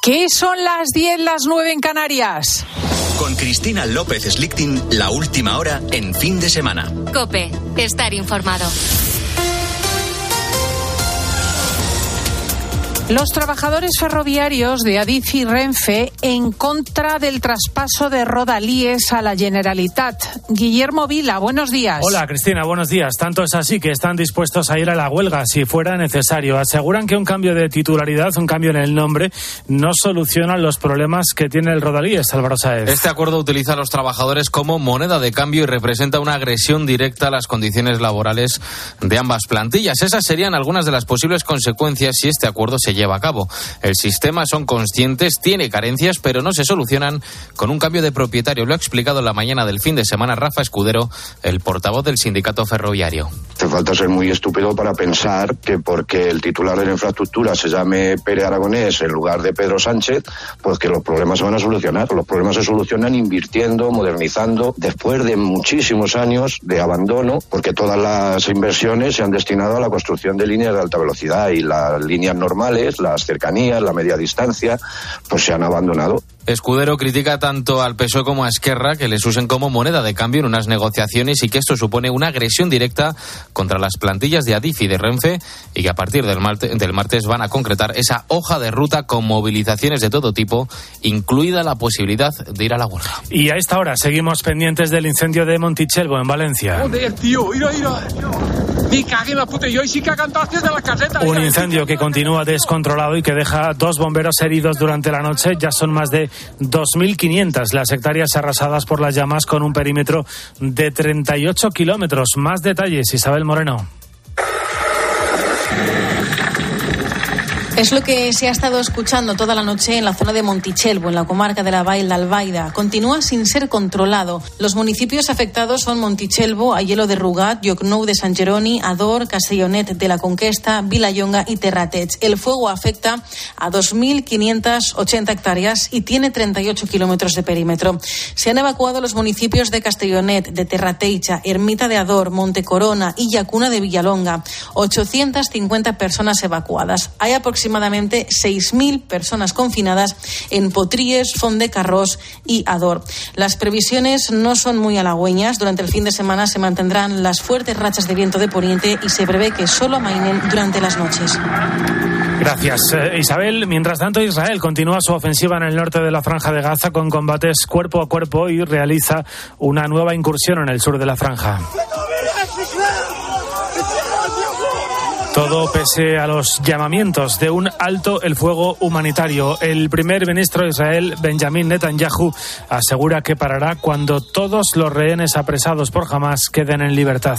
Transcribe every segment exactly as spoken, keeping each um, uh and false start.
¿Qué son las diez, las nueve en Canarias? Con Cristina López Slichting, la última hora en Fin de Semana. COPE, estar informado. Los trabajadores ferroviarios de Adif y Renfe en contra del traspaso de Rodalies a la Generalitat. Guillermo Vila, buenos días. Hola, Cristina, buenos días. Tanto es así que están dispuestos a ir a la huelga si fuera necesario. Aseguran que un cambio de titularidad, un cambio en el nombre, no soluciona los problemas que tiene el Rodalies, Álvaro Sáez. Este acuerdo utiliza a los trabajadores como moneda de cambio y representa una agresión directa a las condiciones laborales de ambas plantillas. Esas serían algunas de las posibles consecuencias si este acuerdo se lleva a cabo. El sistema, son conscientes, tiene carencias, pero no se solucionan con un cambio de propietario. Lo ha explicado en la mañana del fin de semana Rafa Escudero, el portavoz del sindicato ferroviario. Hace falta ser muy estúpido para pensar que porque el titular de la infraestructura se llame Pere Aragonés en lugar de Pedro Sánchez, pues que los problemas se van a solucionar. Los problemas se solucionan invirtiendo, modernizando, después de muchísimos años de abandono, porque todas las inversiones se han destinado a la construcción de líneas de alta velocidad y las líneas normales, las cercanías, la media distancia, pues se han abandonado. Escudero critica tanto al P S O E como a Esquerra que les usen como moneda de cambio en unas negociaciones y que esto supone una agresión directa contra las plantillas de Adif y de Renfe y que a partir del martes, del martes van a concretar esa hoja de ruta con movilizaciones de todo tipo, incluida la posibilidad de ir a la huelga. Y a esta hora seguimos pendientes del incendio de Montichelvo en Valencia. Joder, tío, mira, mira. Me cagué en la puta, yo sí que cantaste de la caseta. Un incendio que continúa descontrolado y que deja dos bomberos heridos durante la noche. Ya son más de dos mil quinientas las hectáreas arrasadas por las llamas con un perímetro de treinta y ocho kilómetros. Más detalles, Isabel Moreno. Es lo que se ha estado escuchando toda la noche en la zona de Montichelvo, en la comarca de la Vall d'Albaida. Continúa sin ser controlado. Los municipios afectados son Montichelvo, Aielo de Rugat, Llocnou de Sant Jeroni, Ador, Castellonet de la Conquesta, Vilallonga y Terrateig. El fuego afecta a dos mil quinientas ochenta hectáreas y tiene treinta y ocho kilómetros de perímetro. Se han evacuado los municipios de Castellonet, de Terrateig, Ermita de Ador, Montecorona y Llacuna de Villalonga. ochocientas cincuenta personas evacuadas. Hay aproximadamente aproximadamente seis mil personas confinadas en Potries, Font de Carrós y Ador. Las previsiones no son muy halagüeñas. Durante el fin de semana se mantendrán las fuertes rachas de viento de poniente y se prevé que solo amainen durante las noches. Gracias, eh, Isabel. Mientras tanto, Israel continúa su ofensiva en el norte de la Franja de Gaza con combates cuerpo a cuerpo y realiza una nueva incursión en el sur de la franja. Todo pese a los llamamientos de un alto el fuego humanitario. El primer ministro de Israel, Benjamin Netanyahu, asegura que parará cuando todos los rehenes apresados por Hamás queden en libertad.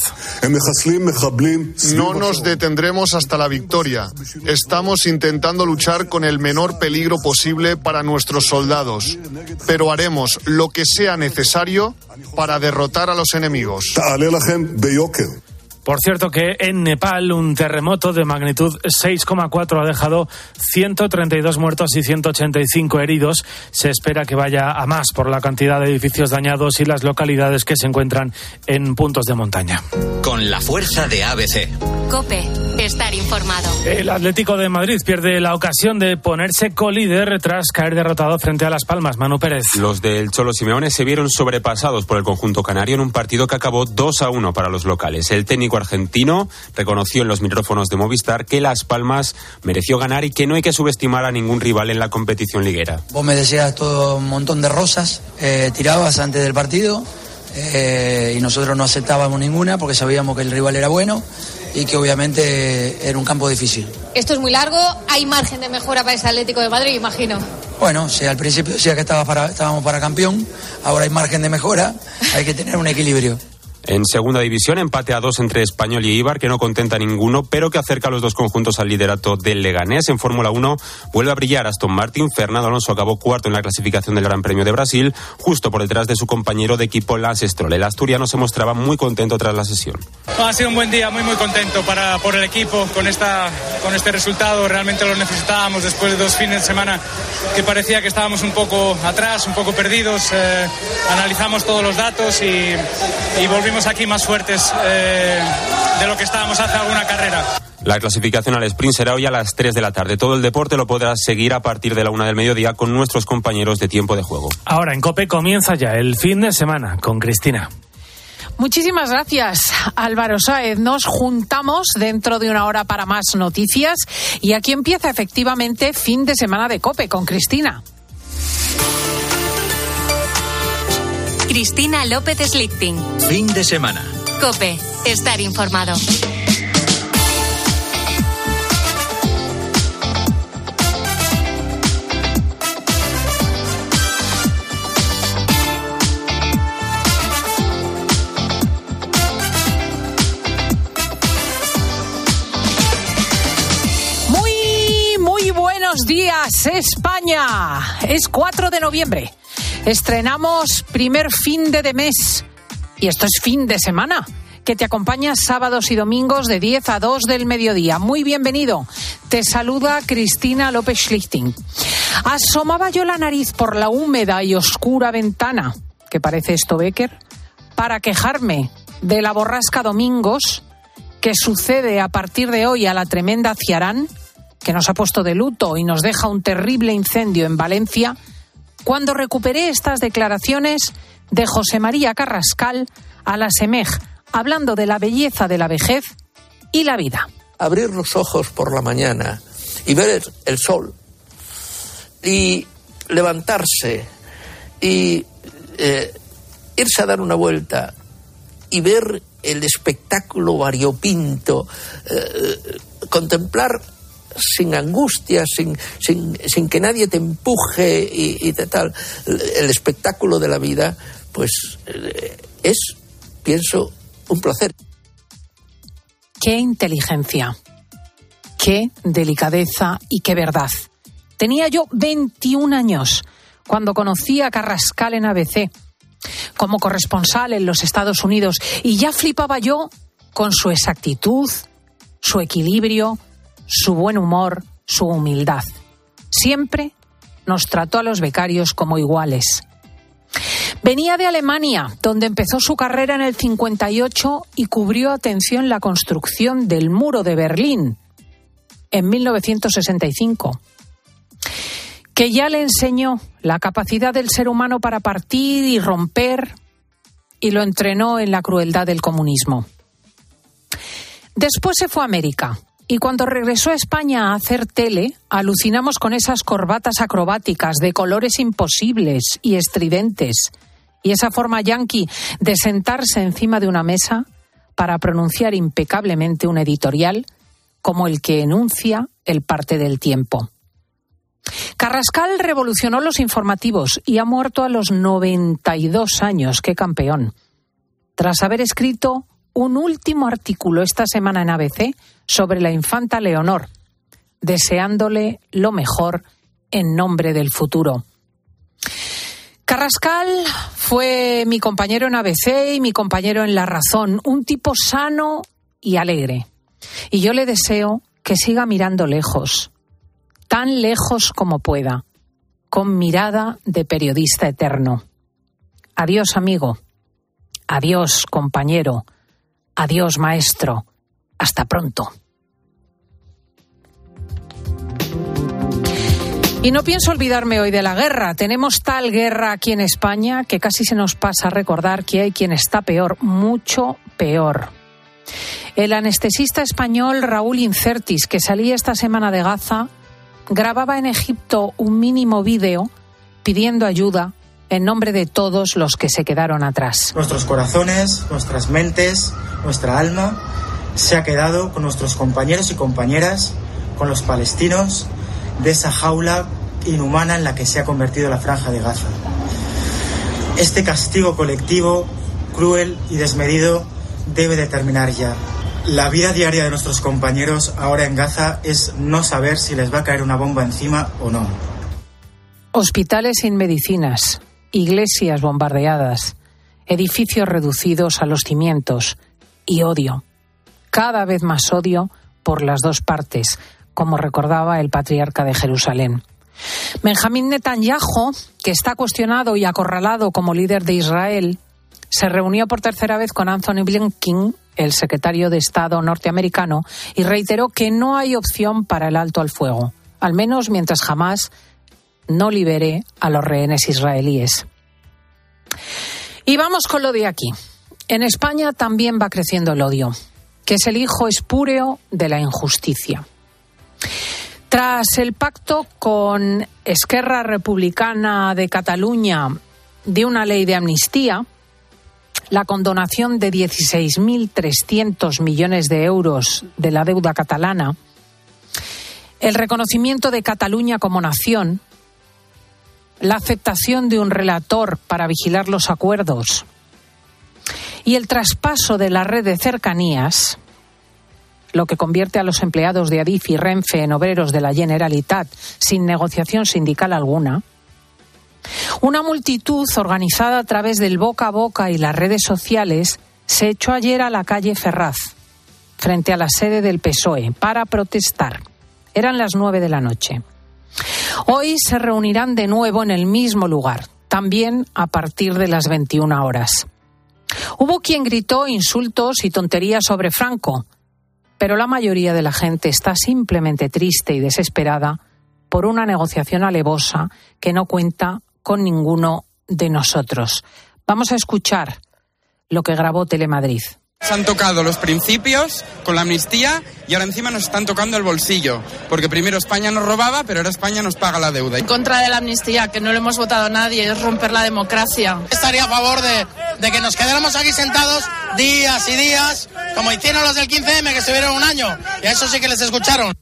No nos detendremos hasta la victoria. Estamos intentando luchar con el menor peligro posible para nuestros soldados, pero haremos lo que sea necesario para derrotar a los enemigos. Por cierto que en Nepal un terremoto de magnitud seis coma cuatro ha dejado ciento treinta y dos muertos y ciento ochenta y cinco heridos. Se espera que vaya a más por la cantidad de edificios dañados y las localidades que se encuentran en puntos de montaña. Con la fuerza de A B C. COPE, estar informado. El Atlético de Madrid pierde la ocasión de ponerse colíder tras caer derrotado frente a Las Palmas. Manu Pérez. Los del Cholo Simeone se vieron sobrepasados por el conjunto canario en un partido que acabó dos a uno para los locales. El técnico argentino reconoció en los micrófonos de Movistar que Las Palmas mereció ganar y que no hay que subestimar a ningún rival en la competición liguera. Vos me decías todo un montón de rosas, eh, tirabas antes del partido eh, y nosotros no aceptábamos ninguna porque sabíamos que el rival era bueno y que obviamente era un campo difícil. Esto es muy largo, hay margen de mejora para ese Atlético de Madrid, imagino. Bueno, si al principio decía que estaba para, estábamos para campeón, ahora hay margen de mejora, hay que tener un equilibrio. En segunda división, empate a dos entre Español y Eibar, que no contenta a ninguno, pero que acerca a los dos conjuntos al liderato del Leganés. En Fórmula uno vuelve a brillar Aston Martin. Fernando Alonso acabó cuarto en la clasificación del Gran Premio de Brasil, justo por detrás de su compañero de equipo Lance Stroll. El asturiano se mostraba muy contento tras la sesión. Ha sido un buen día, muy muy contento para por el equipo con esta con este resultado. Realmente lo necesitábamos después de dos fines de semana que parecía que estábamos un poco atrás, un poco perdidos. Eh, analizamos todos los datos y, y volvimos aquí más fuertes eh, de lo que estábamos hace alguna carrera. La clasificación al sprint será hoy a las tres de la tarde. Todo el deporte lo podrás seguir a partir de la una del mediodía con nuestros compañeros de Tiempo de Juego. Ahora en COPE comienza ya el fin de semana con Cristina. Muchísimas gracias, Álvaro Sáez. Nos juntamos dentro de una hora para más noticias y aquí empieza efectivamente fin de semana de COPE con Cristina. Cristina López Slichting. Fin de semana. COPE. Estar informado. Buenos días, España. Es cuatro de noviembre. Estrenamos primer fin de, de mes. Y esto es fin de semana, que te acompaña sábados y domingos de diez a dos del mediodía. Muy bienvenido. Te saluda Cristina López Slichting. Asomaba yo la nariz por la húmeda y oscura ventana, que parece esto Becker, para quejarme de la borrasca Domingos, que sucede a partir de hoy a la tremenda Ciarán, que nos ha puesto de luto y nos deja un terrible incendio en Valencia, cuando recuperé estas declaraciones de José María Carrascal a la SEMEG, hablando de la belleza de la vejez y la vida. Abrir los ojos por la mañana y ver el sol y levantarse y eh, irse a dar una vuelta y ver el espectáculo variopinto, eh, contemplar sin angustia, sin, sin, sin que nadie te empuje y, y tal, el espectáculo de la vida, pues eh, es, pienso, un placer. Qué inteligencia, qué delicadeza y qué verdad. Tenía yo veintiún años cuando conocí a Carrascal en A B C, como corresponsal en los Estados Unidos, y ya flipaba yo con su exactitud, su equilibrio, su buen humor, su humildad. Siempre nos trató a los becarios como iguales. Venía de Alemania, donde empezó su carrera en el cincuenta y ocho y cubrió, atención, la construcción del muro de Berlín en mil novecientos sesenta y cinco, que ya le enseñó la capacidad del ser humano para partir y romper, y lo entrenó en la crueldad del comunismo. Después se fue a América. Y cuando regresó a España a hacer tele, alucinamos con esas corbatas acrobáticas de colores imposibles y estridentes, y esa forma yanqui de sentarse encima de una mesa para pronunciar impecablemente un editorial como el que enuncia el parte del tiempo. Carrascal revolucionó los informativos y ha muerto a los noventa y dos años. ¡Qué campeón! Tras haber escrito un último artículo esta semana en A B C sobre la infanta Leonor, deseándole lo mejor en nombre del futuro. Carrascal fue mi compañero en A B C y mi compañero en La Razón, un tipo sano y alegre. Y yo le deseo que siga mirando lejos, tan lejos como pueda, con mirada de periodista eterno. Adiós, amigo. Adiós, compañero. Adiós, maestro. Hasta pronto. Y no pienso olvidarme hoy de la guerra. Tenemos tal guerra aquí en España que casi se nos pasa recordar que hay quien está peor, mucho peor. El anestesista español Raúl Incertis, que salía esta semana de Gaza, grababa en Egipto un mínimo vídeo pidiendo ayuda en nombre de todos los que se quedaron atrás. Nuestros corazones, nuestras mentes, nuestra alma se ha quedado con nuestros compañeros y compañeras, con los palestinos, de esa jaula inhumana en la que se ha convertido la Franja de Gaza. Este castigo colectivo, cruel y desmedido, debe de terminar ya. La vida diaria de nuestros compañeros ahora en Gaza es no saber si les va a caer una bomba encima o no. Hospitales sin medicinas, iglesias bombardeadas, edificios reducidos a los cimientos y odio. Cada vez más odio por las dos partes, como recordaba el patriarca de Jerusalén. Benjamín Netanyahu, que está cuestionado y acorralado como líder de Israel, se reunió por tercera vez con Anthony Blinken el secretario de Estado norteamericano, y reiteró que no hay opción para el alto al fuego, al menos mientras Hamás no libere a los rehenes israelíes. Y vamos con lo de aquí. En España también va creciendo el odio, que es el hijo espúreo de la injusticia. Tras el pacto con Esquerra Republicana de Cataluña de una ley de amnistía, la condonación de dieciséis mil trescientos millones de euros de la deuda catalana, el reconocimiento de Cataluña como nación, la aceptación de un relator para vigilar los acuerdos y el traspaso de la red de cercanías, lo que convierte a los empleados de Adif y Renfe en obreros de la Generalitat sin negociación sindical alguna, una multitud organizada a través del boca a boca y las redes sociales se echó ayer a la calle Ferraz, frente a la sede del P S O E, para protestar. Eran las nueve de la noche. Hoy se reunirán de nuevo en el mismo lugar, también a partir de las veintiuna horas. Hubo quien gritó insultos y tonterías sobre Franco, pero la mayoría de la gente está simplemente triste y desesperada por una negociación alevosa que no cuenta con ninguno de nosotros. Vamos a escuchar lo que grabó Telemadrid. Se han tocado los principios con la amnistía y ahora encima nos están tocando el bolsillo, porque primero España nos robaba, pero ahora España nos paga la deuda. En contra de la amnistía, que no lo hemos votado nadie, es romper la democracia. Estaría a favor de, de que nos quedáramos aquí sentados días y días, como hicieron los del quince eme, que estuvieron un año, y a eso sí que les escucharon.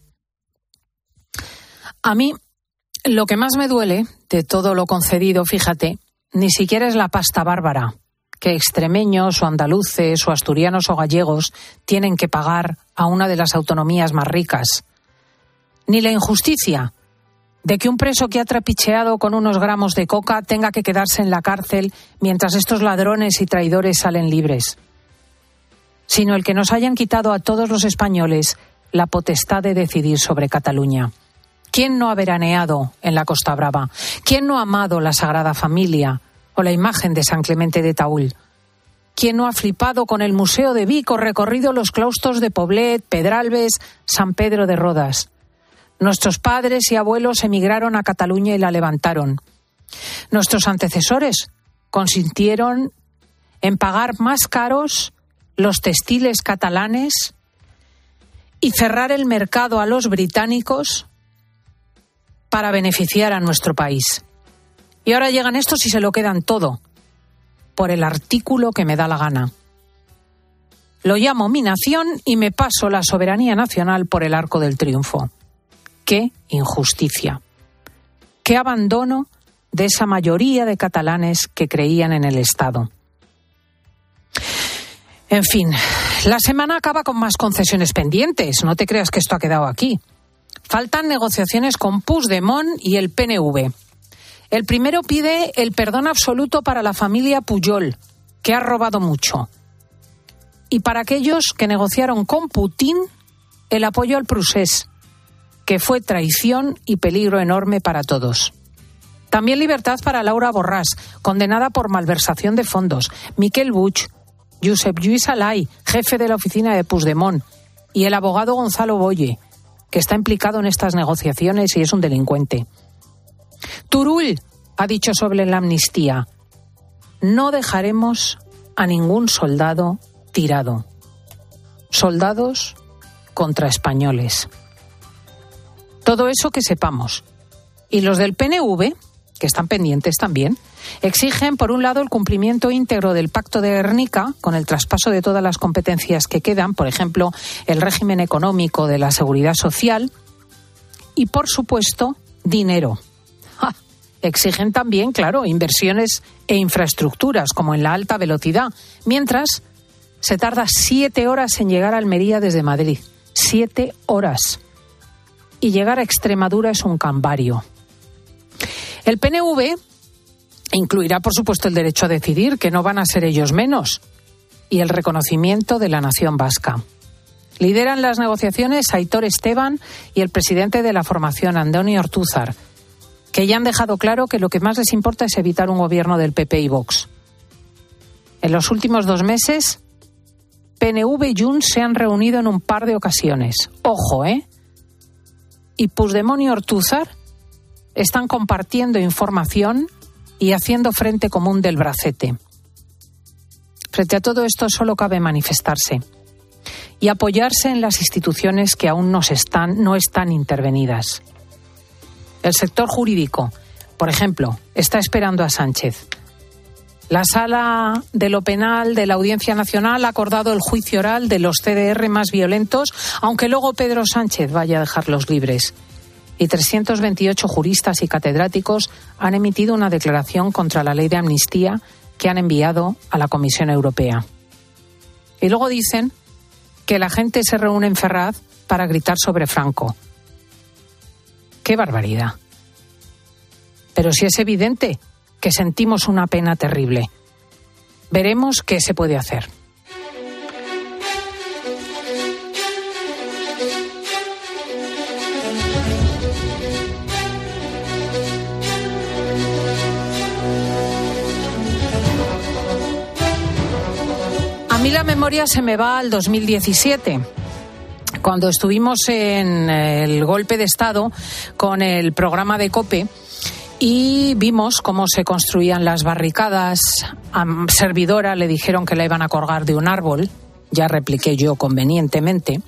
A mí, lo que más me duele de todo lo concedido, fíjate, ni siquiera es la pasta bárbara que extremeños o andaluces o asturianos o gallegos tienen que pagar a una de las autonomías más ricas. Ni la injusticia de que un preso que ha trapicheado con unos gramos de coca tenga que quedarse en la cárcel mientras estos ladrones y traidores salen libres. Sino el que nos hayan quitado a todos los españoles la potestad de decidir sobre Cataluña. ¿Quién no ha veraneado en la Costa Brava? ¿Quién no ha amado la Sagrada Familia o la imagen de San Clemente de Taúl? ¿Quién no ha flipado con el Museo de Vic o recorrido los claustros de Poblet, Pedralbes, San Pedro de Rodas? Nuestros padres y abuelos emigraron a Cataluña y la levantaron. Nuestros antecesores consintieron en pagar más caros los textiles catalanes y cerrar el mercado a los británicos para beneficiar a nuestro país. Y ahora llegan estos y se lo quedan todo por el artículo que me da la gana. Lo llamo mi nación y me paso la soberanía nacional por el arco del triunfo. ¡Qué injusticia! ¡Qué abandono de esa mayoría de catalanes que creían en el Estado! En fin, la semana acaba con más concesiones pendientes. No te creas que esto ha quedado aquí. Faltan negociaciones con Puigdemont y el P N V. El primero pide el perdón absoluto para la familia Pujol, que ha robado mucho. Y para aquellos que negociaron con Putin el apoyo al procés, que fue traición y peligro enorme para todos. También libertad para Laura Borràs, condenada por malversación de fondos, Miquel Buch, Josep Lluís Alay, jefe de la oficina de Puigdemont, y el abogado Gonzalo Boye, que está implicado en estas negociaciones y es un delincuente. Turull ha dicho sobre la amnistía: no dejaremos a ningún soldado tirado. Soldados contra españoles. Todo eso que sepamos. Y los del P N V, que están pendientes también, exigen, por un lado, el cumplimiento íntegro del Pacto de Gernika, con el traspaso de todas las competencias que quedan, por ejemplo, el régimen económico de la seguridad social, y, por supuesto, dinero. ¡Ja! Exigen también, claro, inversiones e infraestructuras, como en la alta velocidad, mientras se tarda siete horas en llegar a Almería desde Madrid. Siete horas. Y llegar a Extremadura es un calvario. El P N V incluirá, por supuesto, el derecho a decidir, que no van a ser ellos menos, y el reconocimiento de la nación vasca. Lideran las negociaciones Aitor Esteban y el presidente de la formación, Andoni Ortúzar, que ya han dejado claro que lo que más les importa es evitar un gobierno del P P y Vox. En los últimos dos meses P N V y Junts se han reunido en un par de ocasiones. Ojo, ¿eh? Y Puigdemont y Ortúzar están compartiendo información y haciendo frente común del bracete. Frente a todo esto solo cabe manifestarse y apoyarse en las instituciones que aún no están, no están intervenidas. El sector jurídico, por ejemplo, está esperando a Sánchez. La Sala de lo Penal de la Audiencia Nacional ha acordado el juicio oral de los C D R más violentos, aunque luego Pedro Sánchez vaya a dejarlos libres. Y trescientos veintiocho juristas y catedráticos han emitido una declaración contra la ley de amnistía que han enviado a la Comisión Europea. Y luego dicen que la gente se reúne en Ferraz para gritar sobre Franco. ¡Qué barbaridad! Pero sí es evidente que sentimos una pena terrible. Veremos qué se puede hacer. A mí la memoria se me va al dos mil diecisiete. Cuando estuvimos en el golpe de Estado con el programa de COPE y vimos cómo se construían las barricadas. A Servidora le dijeron que la iban a colgar de un árbol, ya repliqué yo convenientemente,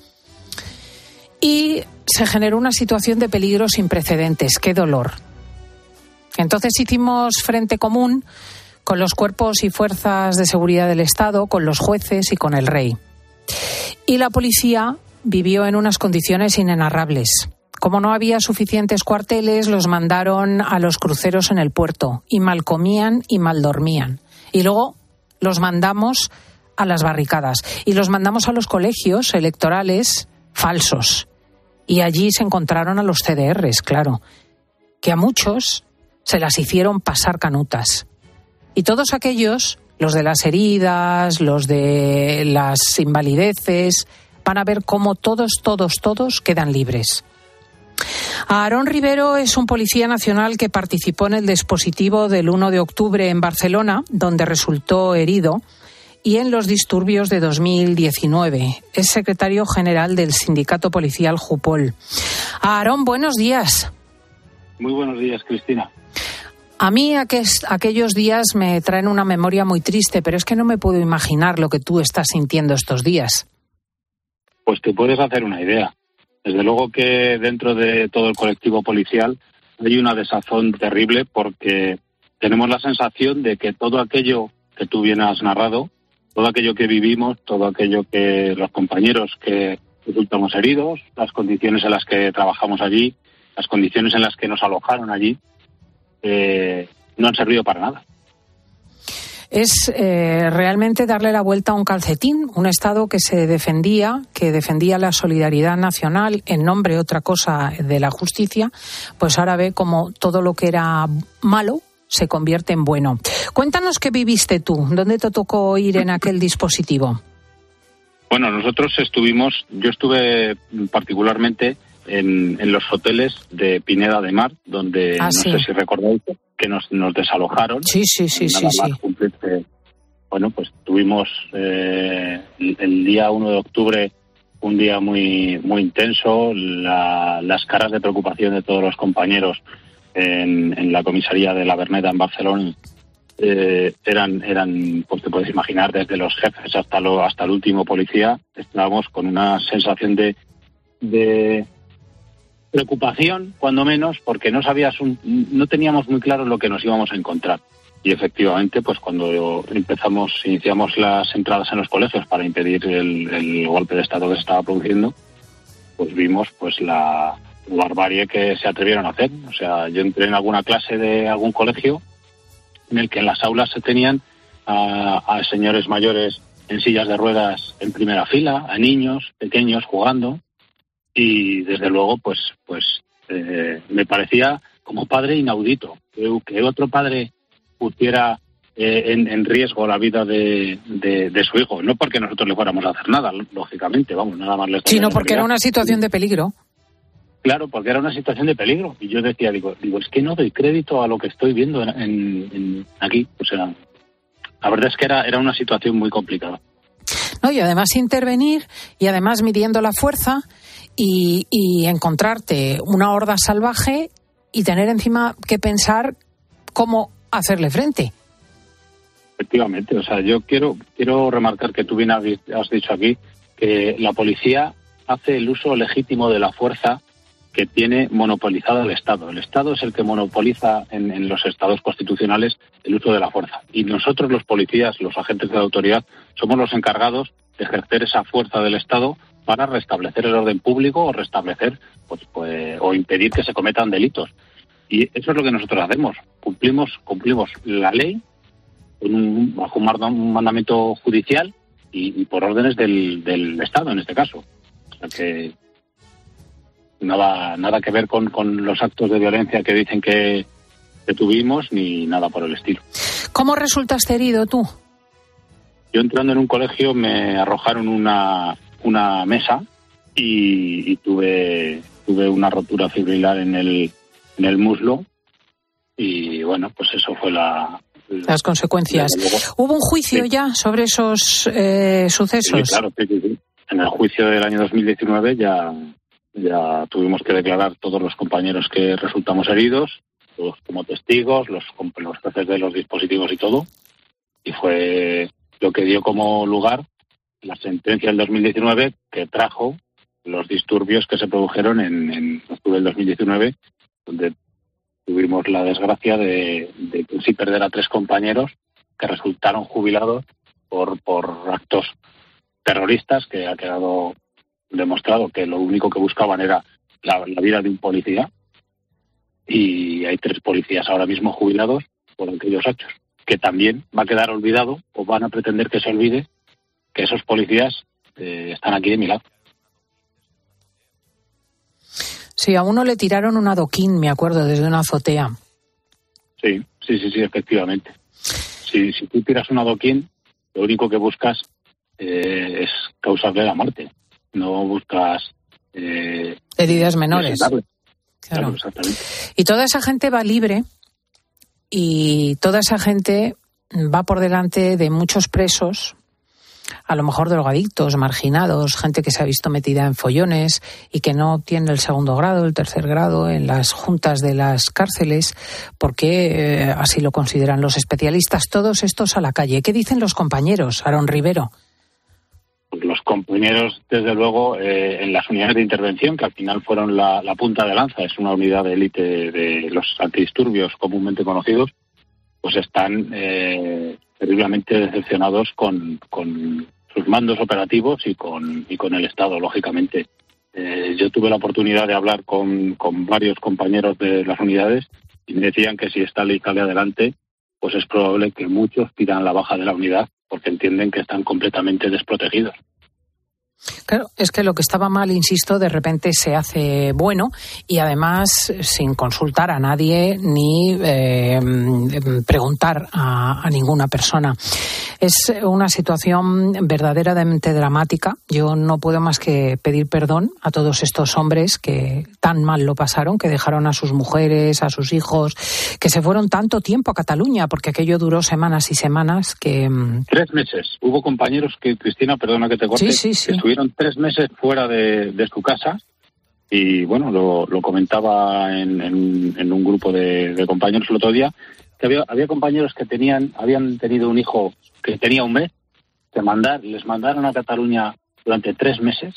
y se generó una situación de peligro sin precedentes. ¡Qué dolor! Entonces hicimos frente común con los cuerpos y fuerzas de seguridad del Estado, con los jueces y con el rey. Y la policía vivió en unas condiciones inenarrables. Como no había suficientes cuarteles, los mandaron a los cruceros en el puerto y mal comían y mal dormían. Y luego los mandamos a las barricadas y los mandamos a los colegios electorales falsos. Y allí se encontraron a los C D Rs, claro, que a muchos se las hicieron pasar canutas. Y todos aquellos, los de las heridas, los de las invalideces, van a ver cómo todos, todos, todos quedan libres. Aarón Rivero es un policía nacional que participó en el dispositivo del uno de octubre en Barcelona, donde resultó herido, y en los disturbios de dos mil diecinueve. Es secretario general del sindicato policial Jupol. Aarón, buenos días. Muy buenos días, Cristina. A mí aquel, aquellos días me traen una memoria muy triste, pero es que no me puedo imaginar lo que tú estás sintiendo estos días. Pues te puedes hacer una idea. Desde luego que dentro de todo el colectivo policial hay una desazón terrible porque tenemos la sensación de que todo aquello que tú bien has narrado, todo aquello que vivimos, todo aquello que los compañeros que resultamos heridos, las condiciones en las que trabajamos allí, las condiciones en las que nos alojaron allí, eh, no han servido para nada. Es eh, realmente darle la vuelta a un calcetín, un Estado que se defendía, que defendía la solidaridad nacional en nombre, otra cosa, de la justicia, pues ahora ve como todo lo que era malo se convierte en bueno. Cuéntanos qué viviste tú, ¿dónde te tocó ir en aquel dispositivo? Bueno, nosotros estuvimos, yo estuve particularmente en, en los hoteles de Pineda de Mar, donde ah, no sí. sé si recordáis que nos, nos desalojaron. Sí, sí, sí, sí, sí. Cumplirse, bueno, pues tuvimos eh, el, el día uno de octubre un día muy muy intenso, la, las caras de preocupación de todos los compañeros en, en la comisaría de la Verneda en Barcelona eh, eran, eran, pues te puedes imaginar, desde los jefes hasta lo, hasta el último policía, estábamos con una sensación de, de preocupación, cuando menos, porque no sabías un, no teníamos muy claro lo que nos íbamos a encontrar. Y efectivamente, pues cuando empezamos, iniciamos las entradas en los colegios para impedir el, el golpe de Estado que se estaba produciendo, pues vimos pues la barbarie que se atrevieron a hacer. O sea, yo entré en alguna clase de algún colegio en el que en las aulas se tenían a, a señores mayores en sillas de ruedas en primera fila, a niños pequeños jugando. Y desde luego, pues, pues eh, me parecía como padre inaudito que, que otro padre pusiera eh, en, en riesgo la vida de, de, de su hijo. No porque nosotros le fuéramos a hacer nada, lógicamente, vamos, nada más. Sino porque era una situación de peligro. Claro, porque era una situación de peligro. Y yo decía, digo, digo es que no doy crédito a lo que estoy viendo en, en, en aquí. O sea, la verdad es que era, era una situación muy complicada. No, y además intervenir y además midiendo la fuerza y, y encontrarte una horda salvaje y tener encima que pensar cómo hacerle frente. Efectivamente, o sea, yo quiero quiero remarcar que tú bien has, has dicho aquí que la policía hace el uso legítimo de la fuerza que tiene monopolizado el Estado. El Estado es el que monopoliza en, en los estados constitucionales el uso de la fuerza. Y nosotros, los policías, los agentes de la autoridad, somos los encargados de ejercer esa fuerza del Estado para restablecer el orden público o restablecer pues, pues, o impedir que se cometan delitos. Y eso es lo que nosotros hacemos. Cumplimos cumplimos la ley con un, bajo un mandamiento judicial y, y por órdenes del, del Estado, en este caso. O sea que nada nada que ver con, con los actos de violencia que dicen que, que tuvimos, ni nada por el estilo. ¿Cómo resultaste herido tú? Yo entrando en un colegio me arrojaron una, una mesa y, y tuve tuve una rotura fibrilar en el, en el muslo y bueno, pues eso fue la... Las consecuencias. ¿Hubo un juicio sí. ya sobre esos eh, sucesos? Sí, claro, sí, sí, sí. En el juicio del año dos mil diecinueve ya, ya tuvimos que declarar todos los compañeros que resultamos heridos, todos como testigos, los, los jefes de los dispositivos y todo. Y fue lo que dio como lugar la sentencia del dos mil diecinueve que trajo los disturbios que se produjeron en, en octubre del dos mil diecinueve, donde tuvimos la desgracia de, de sí perder a tres compañeros que resultaron jubilados por, por actos terroristas, que ha quedado demostrado que lo único que buscaban era la, la vida de un policía. Y hay tres policías ahora mismo jubilados por aquellos hechos, que también va a quedar olvidado o van a pretender que se olvide que esos policías eh, están aquí de mi lado. Sí, a uno le tiraron un adoquín, me acuerdo, desde una azotea. Sí, sí, sí, sí, efectivamente. Si, si tú tiras un adoquín, lo único que buscas eh, es causarle la muerte. No buscas... Eh, heridas menores. Claro. Claro, exactamente. Y toda esa gente va libre y toda esa gente va por delante de muchos presos, a lo mejor drogadictos, marginados, gente que se ha visto metida en follones y que no tiene el segundo grado, el tercer grado en las juntas de las cárceles, porque eh, así lo consideran los especialistas. Todos estos a la calle. ¿Qué dicen los compañeros, Aarón Rivero? Los compañeros, desde luego, eh, en las unidades de intervención, que al final fueron la, la punta de lanza, es una unidad de élite de los antidisturbios comúnmente conocidos, pues están eh, terriblemente decepcionados con, con sus mandos operativos y con, y con el Estado, lógicamente. Eh, yo tuve la oportunidad de hablar con, con varios compañeros de las unidades y me decían que si esta ley sale adelante, pues es probable que muchos pidan la baja de la unidad porque entienden que están completamente desprotegidos. Claro, es que lo que estaba mal, insisto, de repente se hace bueno y además sin consultar a nadie ni eh, preguntar a, a ninguna persona. Es una situación verdaderamente dramática. Yo no puedo más que pedir perdón a todos estos hombres que tan mal lo pasaron, que dejaron a sus mujeres, a sus hijos, que se fueron tanto tiempo a Cataluña, porque aquello duró semanas y semanas. Que Tres meses. Hubo compañeros que, Cristina, perdona que te corte, sí, sí, sí. que estuvieron tres meses fuera de, de su casa y, bueno, lo, lo comentaba en, en, en un grupo de, de compañeros el otro día, que había, había compañeros que tenían habían tenido un hijo que tenía un mes, que mandar, les mandaron a Cataluña durante tres meses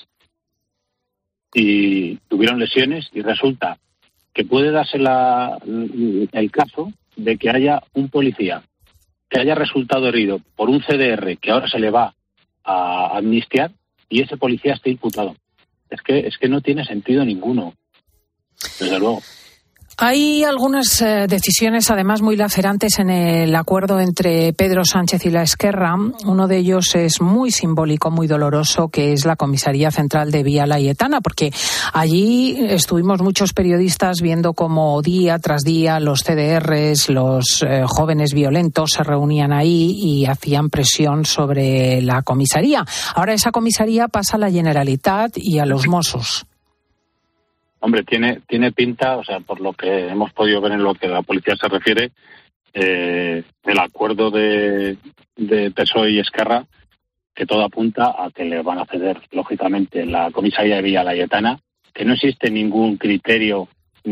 y tuvieron lesiones y resulta que puede darse la, el caso de que haya un policía que haya resultado herido por un C D R que ahora se le va a amnistiar y ese policía esté imputado. Es que, es que no tiene sentido ninguno, desde luego. Hay algunas eh, decisiones, además, muy lacerantes en el acuerdo entre Pedro Sánchez y la Esquerra. Uno de ellos es muy simbólico, muy doloroso, que es la Comisaría Central de Vía Laietana, porque allí estuvimos muchos periodistas viendo cómo día tras día los C D Rs, los eh, jóvenes violentos se reunían ahí y hacían presión sobre la comisaría. Ahora esa comisaría pasa a la Generalitat y a los Mossos. Hombre, tiene tiene pinta, o sea, por lo que hemos podido ver en lo que a la policía se refiere, eh, el acuerdo de, de P S O E y Esquerra que todo apunta a que le van a ceder, lógicamente, la comisaría de Villa Laietana, que no existe ningún criterio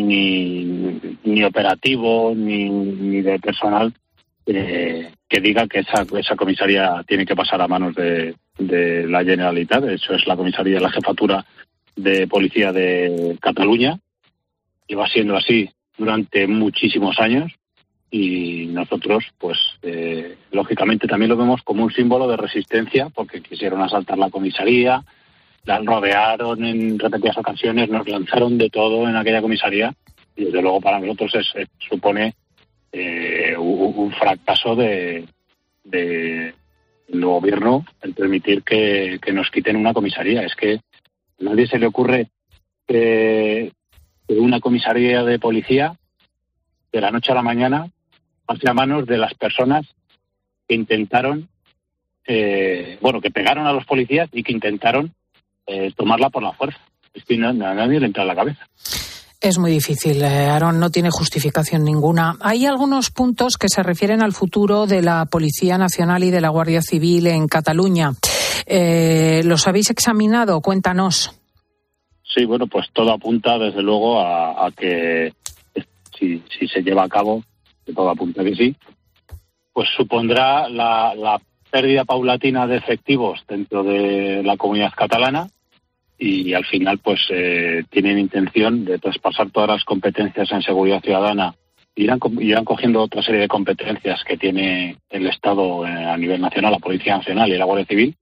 ni, ni operativo ni, ni de personal eh, que diga que esa, esa comisaría tiene que pasar a manos de, de la Generalitat. Eso es la comisaría de la Jefatura de Policía de Cataluña, y va siendo así durante muchísimos años, y nosotros, pues, eh, lógicamente también lo vemos como un símbolo de resistencia, porque quisieron asaltar la comisaría, la rodearon en repetidas ocasiones, nos lanzaron de todo en aquella comisaría, y desde luego para nosotros es, es, supone eh, un, un fracaso de, de el gobierno el permitir que, que nos quiten una comisaría. Es que a nadie se le ocurre que, que una comisaría de policía de la noche a la mañana pase a manos de las personas que intentaron, eh, bueno, que pegaron a los policías y que intentaron eh, tomarla por la fuerza. Es que no, a nadie le entra en la cabeza. Es muy difícil, eh, Aarón, no tiene justificación ninguna. Hay algunos puntos que se refieren al futuro de la Policía Nacional y de la Guardia Civil en Cataluña. Eh, ¿Los habéis examinado? Cuéntanos. Sí, bueno, pues todo apunta desde luego a, a que si, si se lleva a cabo, que todo apunta que sí, pues supondrá la, la pérdida paulatina de efectivos dentro de la comunidad catalana, y al final pues eh, tienen intención de traspasar todas las competencias en seguridad ciudadana, irán, irán cogiendo otra serie de competencias que tiene el Estado eh, a nivel nacional, la Policía Nacional y la Guardia Civil.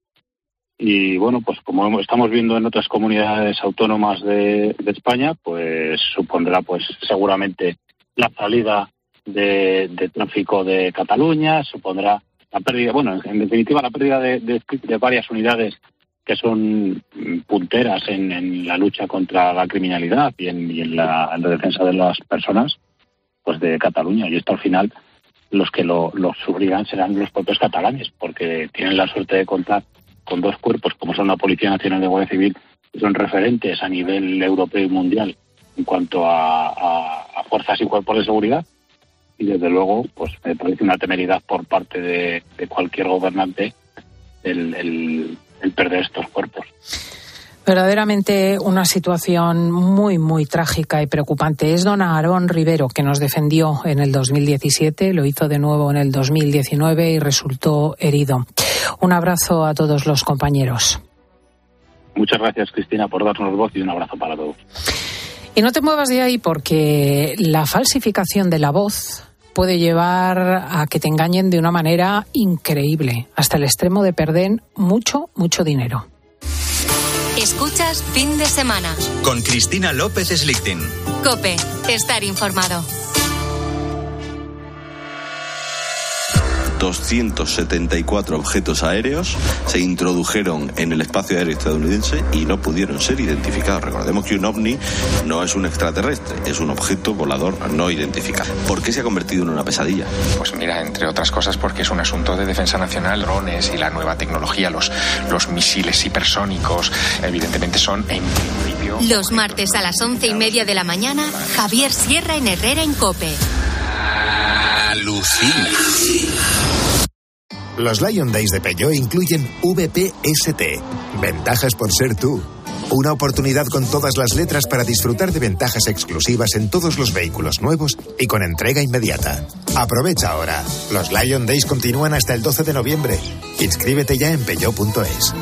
Y bueno, pues como estamos viendo en otras comunidades autónomas de, de España, pues supondrá pues seguramente la salida de, de tráfico de Cataluña, supondrá la pérdida, bueno, en definitiva la pérdida de, de, de varias unidades que son punteras en, en la lucha contra la criminalidad y en, y en, la, en la defensa de las personas, pues de Cataluña. Y esto al final los que lo, lo sufrirán serán los propios catalanes, porque tienen la suerte de contar con dos cuerpos como son la Policía Nacional y la Guardia Civil, que son referentes a nivel europeo y mundial en cuanto a, a, a fuerzas y cuerpos de seguridad. Y desde luego, pues me parece una temeridad por parte de, de cualquier gobernante el, el, el perder estos cuerpos. Verdaderamente una situación muy, muy trágica y preocupante. Es don Aarón Rivero, que nos defendió en el dos mil diecisiete, lo hizo de nuevo en el dos mil diecinueve y resultó herido. Un abrazo a todos los compañeros. Muchas gracias, Cristina, por darnos voz, y un abrazo para todos. Y no te muevas de ahí, porque la falsificación de la voz puede llevar a que te engañen de una manera increíble, hasta el extremo de perder mucho, mucho dinero. Escuchas Fin de Semana con Cristina López Slichting. COPE, estar informado. doscientos setenta y cuatro objetos aéreos se introdujeron en el espacio aéreo estadounidense y no pudieron ser identificados. Recordemos que un ovni no es un extraterrestre, es un objeto volador no identificado. ¿Por qué se ha convertido en una pesadilla? Pues mira, entre otras cosas porque es un asunto de defensa nacional. Drones y la nueva tecnología, los, los misiles hipersónicos, evidentemente son en principio... Los martes a las once y media de la mañana, Javier Sierra en Herrera en COPE. Alucina. Los Lion Days de Peugeot incluyen V P S T, ventajas por ser tú. Una oportunidad con todas las letras para disfrutar de ventajas exclusivas en todos los vehículos nuevos y con entrega inmediata. Aprovecha ahora. Los Lion Days continúan hasta el doce de noviembre. Inscríbete ya en peugeot punto es.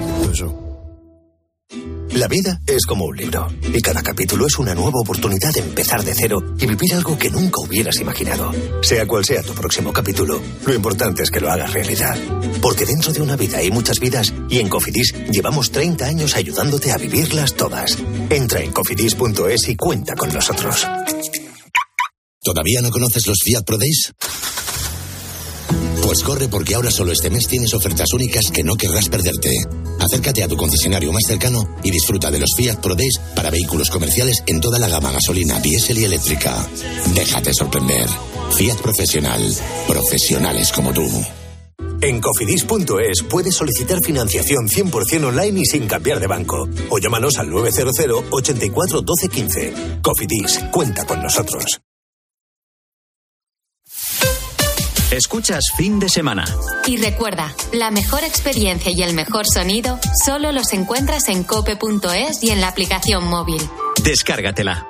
La vida es como un libro, y cada capítulo es una nueva oportunidad de empezar de cero y vivir algo que nunca hubieras imaginado. Sea cual sea tu próximo capítulo, lo importante es que lo hagas realidad. Porque dentro de una vida hay muchas vidas, y en Cofidis llevamos treinta años ayudándote a vivirlas todas. Entra en cofidis punto es y cuenta con nosotros. ¿Todavía no conoces los Fiat Pro Days? Pues corre, porque ahora solo este mes tienes ofertas únicas que no querrás perderte. Acércate a tu concesionario más cercano y disfruta de los Fiat Pro Days para vehículos comerciales en toda la gama gasolina, diésel y eléctrica. Déjate sorprender. Fiat Profesional. Profesionales como tú. En cofidis punto es puedes solicitar financiación cien por ciento online y sin cambiar de banco. O llámanos al nueve cero cero, ochenta y cuatro, doce, quince. Cofidis, cuenta con nosotros. Escuchas Fin de Semana. Y recuerda, la mejor experiencia y el mejor sonido solo los encuentras en cope punto es y en la aplicación móvil. Descárgatela.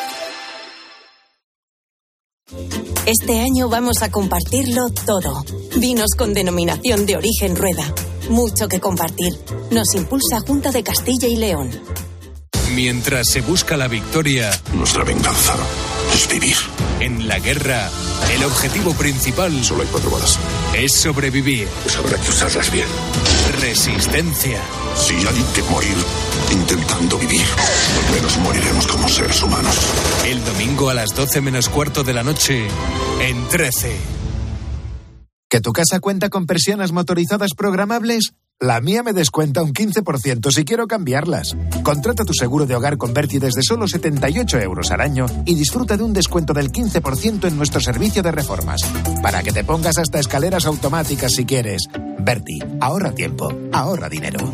Este año vamos a compartirlo todo. Vinos con denominación de origen Rueda. Mucho que compartir. Nos impulsa Junta de Castilla y León. Mientras se busca la victoria, nuestra venganza es vivir. En la guerra, el objetivo principal solo hay cuatro balas. Es sobrevivir. Pues habrá que usarlas bien. Resistencia. Si hay que morir intentando vivir, al menos moriremos como seres humanos. El domingo a las doce menos cuarto de la noche, en trece. ¿Que tu casa cuenta con persianas motorizadas programables? La mía me descuenta un quince por ciento si quiero cambiarlas. Contrata tu seguro de hogar con Berti desde solo setenta y ocho euros al año y disfruta de un descuento del quince por ciento en nuestro servicio de reformas. Para que te pongas hasta escaleras automáticas si quieres. Berti, ahorra tiempo, ahorra dinero.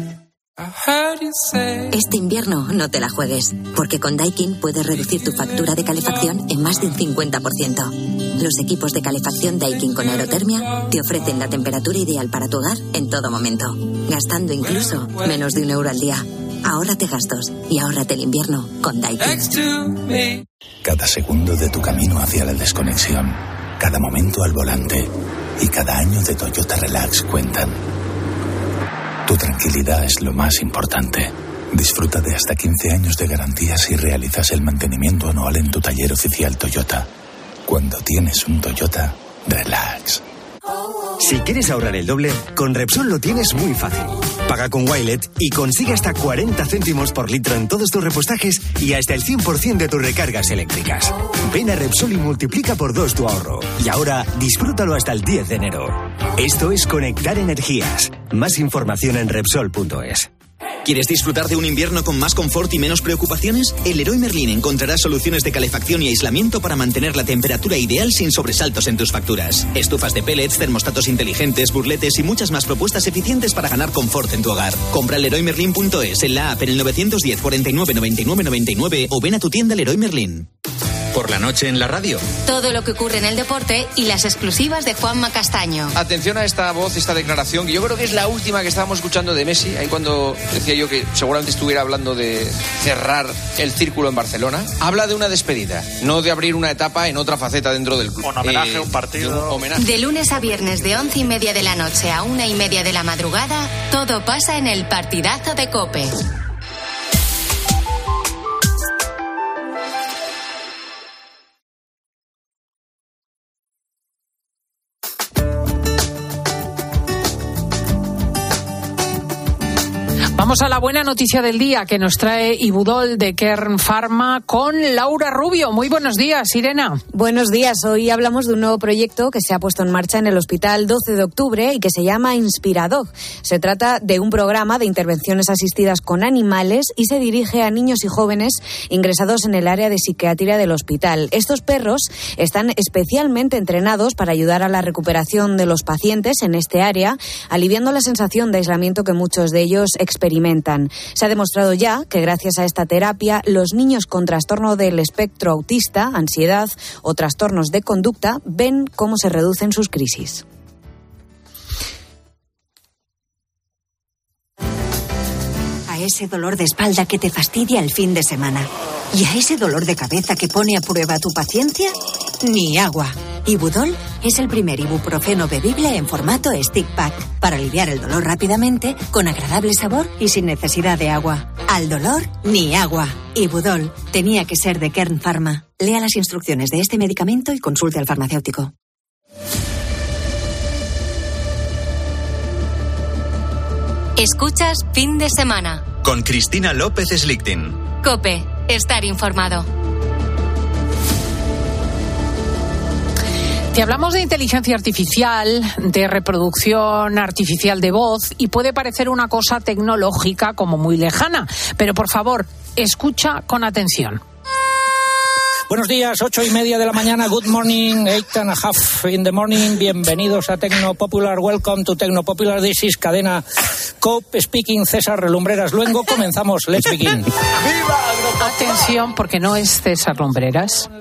Este invierno no te la juegues, porque con Daikin puedes reducir tu factura de calefacción en más de un cincuenta por ciento. Los equipos de calefacción Daikin con aerotermia te ofrecen la temperatura ideal para tu hogar en todo momento, gastando incluso menos de un euro al día. Ahórrate gastos y ahórrate el invierno con Daikin. Cada segundo de tu camino hacia la desconexión, cada momento al volante y cada año de Toyota Relax cuentan. Tu tranquilidad es lo más importante. Disfruta de hasta quince años de garantía si realizas el mantenimiento anual en tu taller oficial Toyota. Cuando tienes un Toyota, relax. Si quieres ahorrar el doble, con Repsol lo tienes muy fácil. Paga con Wilet y consigue hasta cuarenta céntimos por litro en todos tus repostajes y hasta el cien por ciento de tus recargas eléctricas. Ven a Repsol y multiplica por dos tu ahorro. Y ahora, disfrútalo hasta el diez de enero. Esto es Conectar Energías. Más información en Repsol punto es. ¿Quieres disfrutar de un invierno con más confort y menos preocupaciones? En Leroy Merlin encontrarás soluciones de calefacción y aislamiento para mantener la temperatura ideal sin sobresaltos en tus facturas. Estufas de pellets, termostatos inteligentes, burletes y muchas más propuestas eficientes para ganar confort en tu hogar. Compra en Leroy Merlin punto es, en la app, en el nueve uno cero, cuarenta y nueve, noventa y nueve, noventa y nueve o ven a tu tienda Leroy Merlin. Por la noche en la radio. Todo lo que ocurre en el deporte y las exclusivas de Juanma Castaño. Atención a esta voz, esta declaración, que yo creo que es la última que estábamos escuchando de Messi, ahí cuando decía yo que seguramente estuviera hablando de cerrar el círculo en Barcelona. Habla de una despedida, no de abrir una etapa en otra faceta dentro del club. Un homenaje, eh, un partido. Un homenaje. De lunes a viernes de once y media de la noche a una y media de la madrugada, todo pasa en el partidazo de COPE. Vamos a la buena noticia del día que nos trae Ibudol de Kern Pharma con Laura Rubio. Muy buenos días, Irena. Buenos días. Hoy hablamos de un nuevo proyecto que se ha puesto en marcha en el Hospital doce de octubre y que se llama Inspiradog. Se trata de un programa de intervenciones asistidas con animales y se dirige a niños y jóvenes ingresados en el área de psiquiatría del hospital. Estos perros están especialmente entrenados para ayudar a la recuperación de los pacientes en este área, aliviando la sensación de aislamiento que muchos de ellos experimentan. Se ha demostrado ya que gracias a esta terapia los niños con trastorno del espectro autista, ansiedad o trastornos de conducta ven cómo se reducen sus crisis. A ese dolor de espalda que te fastidia el fin de semana y a ese dolor de cabeza que pone a prueba tu paciencia, ni agua. Ibudol es el primer ibuprofeno bebible en formato stick pack para aliviar el dolor rápidamente, con agradable sabor y sin necesidad de agua. Al dolor, ni agua. Ibudol tenía que ser de Kern Pharma. Lea las instrucciones de este medicamento y consulte al farmacéutico. Escuchas Fin de Semana con Cristina López Slichting. COPE, estar informado. Te hablamos de inteligencia artificial, de reproducción artificial de voz y puede parecer una cosa tecnológica como muy lejana, pero por favor, escucha con atención. Buenos días, ocho y media de la mañana, good morning, eight and a half in the morning, bienvenidos a Tecno Popular, welcome to Tecno Popular, this is cadena COPE, speaking César Relumbreras Luengo, comenzamos, let's begin. Atención, porque no es César Lumbreras,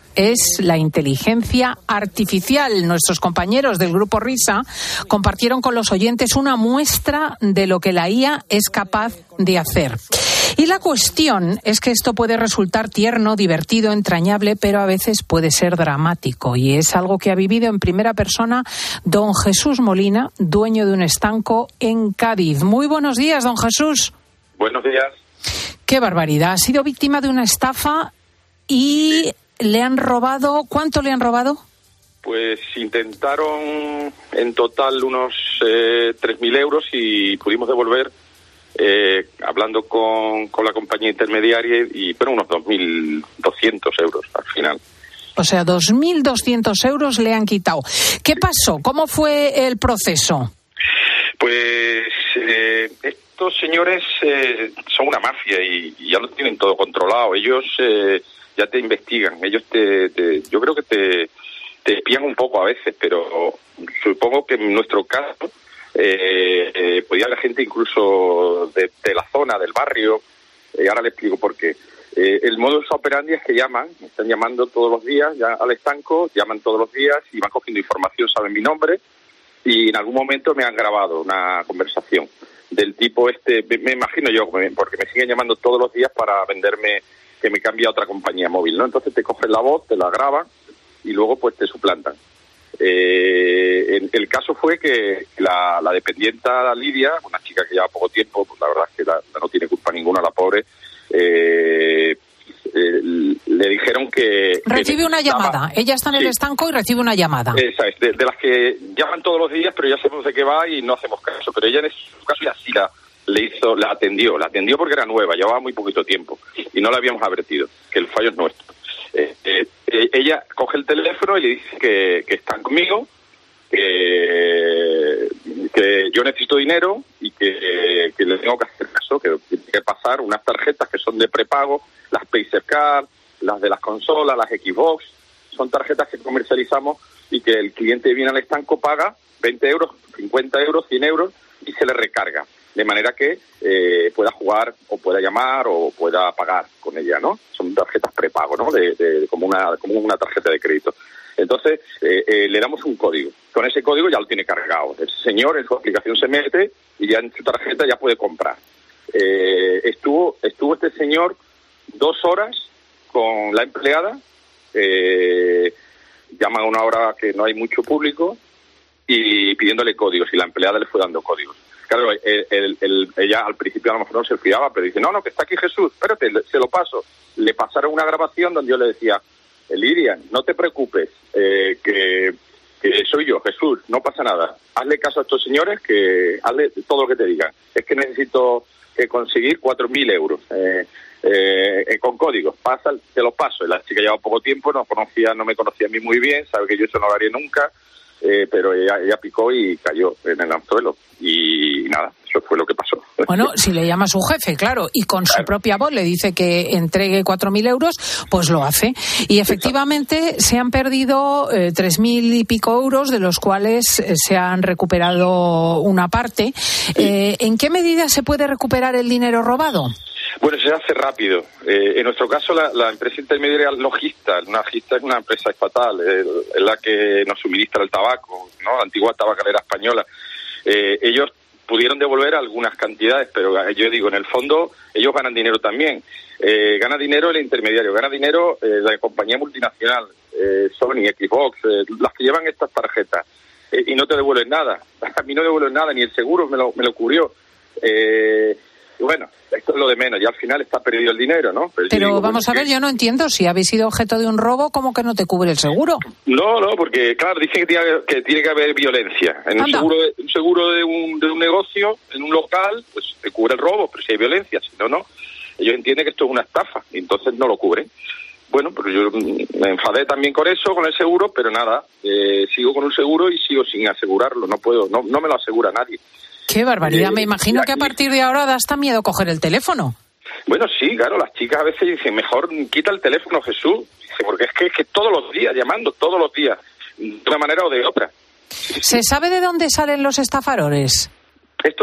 es la inteligencia artificial. Nuestros compañeros del Grupo Risa compartieron con los oyentes una muestra de lo que la I A es capaz de hacer. Y la cuestión es que esto puede resultar tierno, divertido, entrañable, pero a veces puede ser dramático. Y es algo que ha vivido en primera persona don Jesús Molina, dueño de un estanco en Cádiz. Muy buenos días, don Jesús. Buenos días. Qué barbaridad. Ha sido víctima de una estafa y le han robado. ¿Cuánto le han robado? Pues intentaron en total unos eh, tres mil euros y pudimos devolver, eh, hablando con, con la compañía intermediaria, y bueno, unos dos mil doscientos euros al final. O sea, dos mil doscientos euros le han quitado. ¿Qué pasó? ¿Cómo fue el proceso? Pues eh, estos señores eh, son una mafia y, y ya lo tienen todo controlado. Ellos eh, ya te investigan, ellos te, te yo creo que te, te espían un poco a veces, pero supongo que en nuestro caso eh, eh, podía la gente incluso de, de la zona, del barrio, y eh, ahora le explico por qué. Eh, el modus operandi es que llaman, están llamando todos los días ya al estanco, llaman todos los días y van cogiendo información, saben mi nombre, y en algún momento me han grabado una conversación del tipo este, me, me imagino yo, porque me siguen llamando todos los días para venderme que me cambie a otra compañía móvil, ¿no? Entonces te cogen la voz, te la graban y luego pues te suplantan. Eh, el, el caso fue que la, la dependienta Lidia, una chica que lleva poco tiempo, pues la verdad es que la, no tiene culpa ninguna, la pobre, eh, eh, le dijeron que... Recibe que una llamada. Ella está en el sí. estanco y recibe una llamada. Esa es, de, de las que llaman todos los días, pero ya sabemos de qué va y no hacemos caso. Pero ella en su caso ya sí la, le hizo, la atendió. La atendió porque era nueva, llevaba muy poquito tiempo y no la habíamos advertido, que el fallo es nuestro. Eh, eh, ella coge el teléfono y le dice que, que están conmigo, que, que yo necesito dinero y que, que le tengo que hacer caso, que tiene que pasar unas tarjetas que son de prepago, las Pacercard, las de las consolas, las Xbox, son tarjetas que comercializamos y que el cliente viene al estanco, paga veinte euros, cincuenta euros, cien euros y se le recarga, de manera que eh, pueda jugar o pueda llamar o pueda pagar con ella, ¿no? Son tarjetas prepago, ¿no? De, de, como una como una tarjeta de crédito. Entonces, eh, eh, le damos un código. Con ese código ya lo tiene cargado. El señor en su aplicación se mete y ya en su tarjeta ya puede comprar. Eh, estuvo estuvo este señor dos horas con la empleada, eh, llaman a una hora que no hay mucho público y pidiéndole códigos, y la empleada le fue dando códigos. Claro, el, el, el, ella al principio a lo mejor no se fiaba, pero dice, no, no, que está aquí Jesús, espérate, se lo paso. Le pasaron una grabación donde yo le decía, Lirian, no te preocupes, eh, que, que soy yo, Jesús, no pasa nada. Hazle caso a estos señores, que hazle todo lo que te digan. Es que necesito eh, conseguir cuatro mil euros eh, eh, con códigos. Pasa, te los paso. La chica lleva poco tiempo, no conocía, no me conocía a mí muy bien, sabe que yo eso no lo haría nunca. Eh, pero ella, ella picó y cayó en el anzuelo y nada, eso fue lo que pasó. Bueno, si le llama a su jefe, claro, y con claro. su propia voz le dice que entregue cuatro mil euros, pues lo hace. Y efectivamente se han perdido eh, tres mil y pico euros, de los cuales eh, se han recuperado una parte. Eh, ¿En qué medida se puede recuperar el dinero robado? Bueno, se hace rápido. Eh, en nuestro caso, la, la empresa intermediaria Logista, Logista es una empresa estatal, es, es la que nos suministra el tabaco, ¿no? La antigua tabacalera española. Eh, ellos pudieron devolver algunas cantidades, pero yo digo, en el fondo, ellos ganan dinero también. Eh, gana dinero el intermediario, gana dinero eh, la compañía multinacional, eh, Sony, Xbox, eh, las que llevan estas tarjetas, eh, y no te devuelven nada. A mí no devuelven nada, ni el seguro me lo, me lo cubrió. Eh, Y bueno, esto es lo de menos, ya al final está perdido el dinero, ¿no? Pero, Pero digo, vamos a ver, que... yo no entiendo, si habéis sido objeto de un robo, ¿cómo que no te cubre el seguro? No, no, porque claro, dicen que tiene que, tiene que haber violencia. En un seguro, de, un seguro de un, de un negocio, en un local, pues te cubre el robo, pero si hay violencia, si no, no. Ellos entienden que esto es una estafa, y entonces no lo cubren. Bueno, pero yo me enfadé también con eso, con el seguro, pero nada, eh, sigo con un seguro y sigo sin asegurarlo, no puedo, no, no me lo asegura nadie. ¡Qué barbaridad! Eh, Me imagino aquí, que a partir de ahora da hasta miedo coger el teléfono. Bueno, sí, claro, las chicas a veces dicen, mejor quita el teléfono, Jesús, dice, porque es que, es que todos los días, llamando todos los días, de una manera o de otra. ¿Se sabe de dónde salen los estafadores? Estos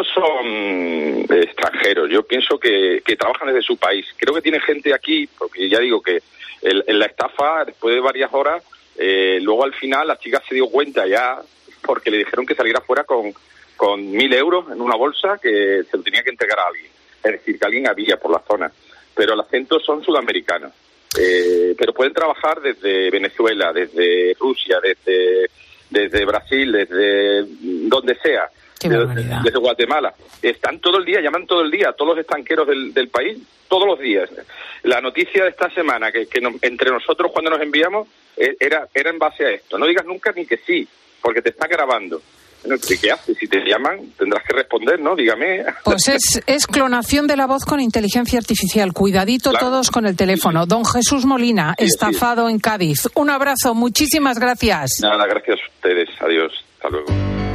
son extranjeros, yo pienso que, que trabajan desde su país. Creo que tiene gente aquí, porque ya digo que el, en la estafa, después de varias horas, eh, luego al final la chica se dio cuenta ya, porque le dijeron que saliera fuera con, con mil euros en una bolsa que se lo tenía que entregar a alguien. Es decir, que alguien había por la zona. Pero el acento son sudamericanos. Eh, pero pueden trabajar desde Venezuela, desde Rusia, desde, desde Brasil, desde donde sea. Desde, desde Guatemala. Están todo el día, llaman todo el día, todos los estanqueros del, del país, todos los días. La noticia de esta semana, que, que nos, entre nosotros cuando nos enviamos, era, era en base a esto. No digas nunca ni que sí, porque te está grabando. Bueno, ¿qué haces? Si te llaman, tendrás que responder, ¿no? Dígame. Pues es, es clonación de la voz con inteligencia artificial. Cuidadito claro. Todos con el teléfono. Don Jesús Molina, sí, estafado sí. en Cádiz. Un abrazo, muchísimas gracias. Nada, gracias a ustedes. Adiós. Hasta luego.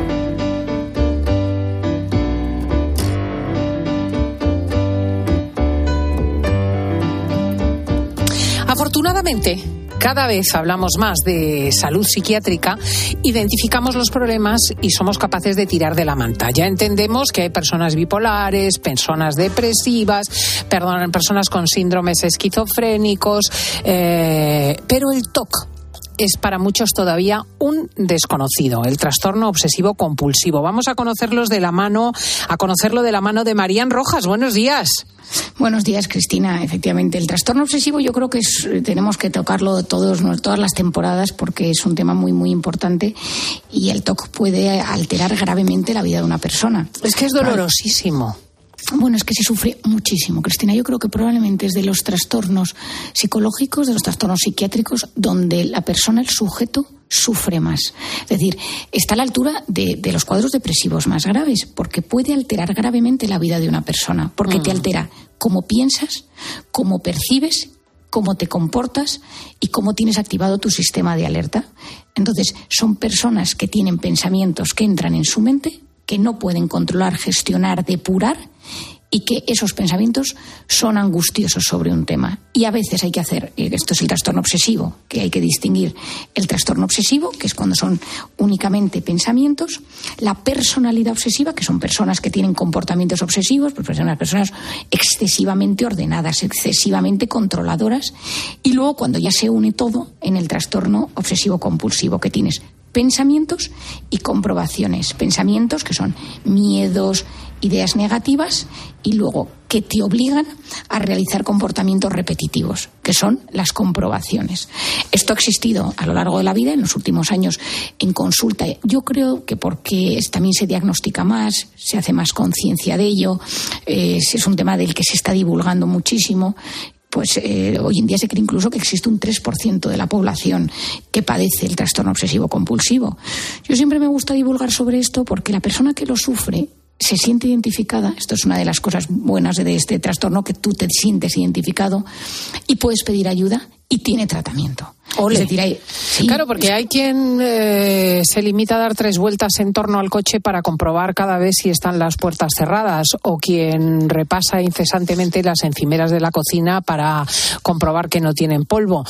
Afortunadamente, cada vez hablamos más de salud psiquiátrica, identificamos los problemas y somos capaces de tirar de la manta. Ya entendemos que hay personas bipolares, personas depresivas, perdón, personas con síndromes esquizofrénicos, eh, pero el T O C es para muchos todavía un desconocido, el trastorno obsesivo compulsivo. Vamos a conocerlos de la mano, a conocerlo de la mano de Marían Rojas. Buenos días. Buenos días, Cristina. Efectivamente, el trastorno obsesivo yo creo que es, tenemos que tocarlo todos, todas las temporadas porque es un tema muy, muy importante y el T O C puede alterar gravemente la vida de una persona. Es que es dolorosísimo. Bueno, es que se sufre muchísimo, Cristina. Yo creo que probablemente es de los trastornos psicológicos, de los trastornos psiquiátricos, donde la persona, el sujeto, sufre más. Es decir, está a la altura de, de los cuadros depresivos más graves, porque puede alterar gravemente la vida de una persona, porque mm. te altera cómo piensas, cómo percibes, cómo te comportas y cómo tienes activado tu sistema de alerta. Entonces, son personas que tienen pensamientos que entran en su mente, que no pueden controlar, gestionar, depurar y que esos pensamientos son angustiosos sobre un tema. Y a veces hay que hacer, esto es el trastorno obsesivo, que hay que distinguir el trastorno obsesivo, que es cuando son únicamente pensamientos, la personalidad obsesiva, que son personas que tienen comportamientos obsesivos, pues son personas excesivamente ordenadas, excesivamente controladoras, y luego cuando ya se une todo en el trastorno obsesivo compulsivo, que tienes pensamientos y comprobaciones. Pensamientos que son miedos, ideas negativas y luego que te obligan a realizar comportamientos repetitivos, que son las comprobaciones. Esto ha existido a lo largo de la vida, en los últimos años en consulta. Yo creo que porque también se diagnostica más, se hace más conciencia de ello, eh, es un tema del que se está divulgando muchísimo. Pues eh, hoy en día se cree incluso que existe un tres por ciento de la población que padece el trastorno obsesivo compulsivo. Yo siempre me gusta divulgar sobre esto porque la persona que lo sufre se siente identificada. Esto es una de las cosas buenas de este trastorno, que tú te sientes identificado y puedes pedir ayuda y tiene tratamiento. Ole. Es decir, hay, sí, claro, porque es... hay quien eh, se limita a dar tres vueltas en torno al coche para comprobar cada vez si están las puertas cerradas, o quien repasa incesantemente las encimeras de la cocina para comprobar que no tienen polvo.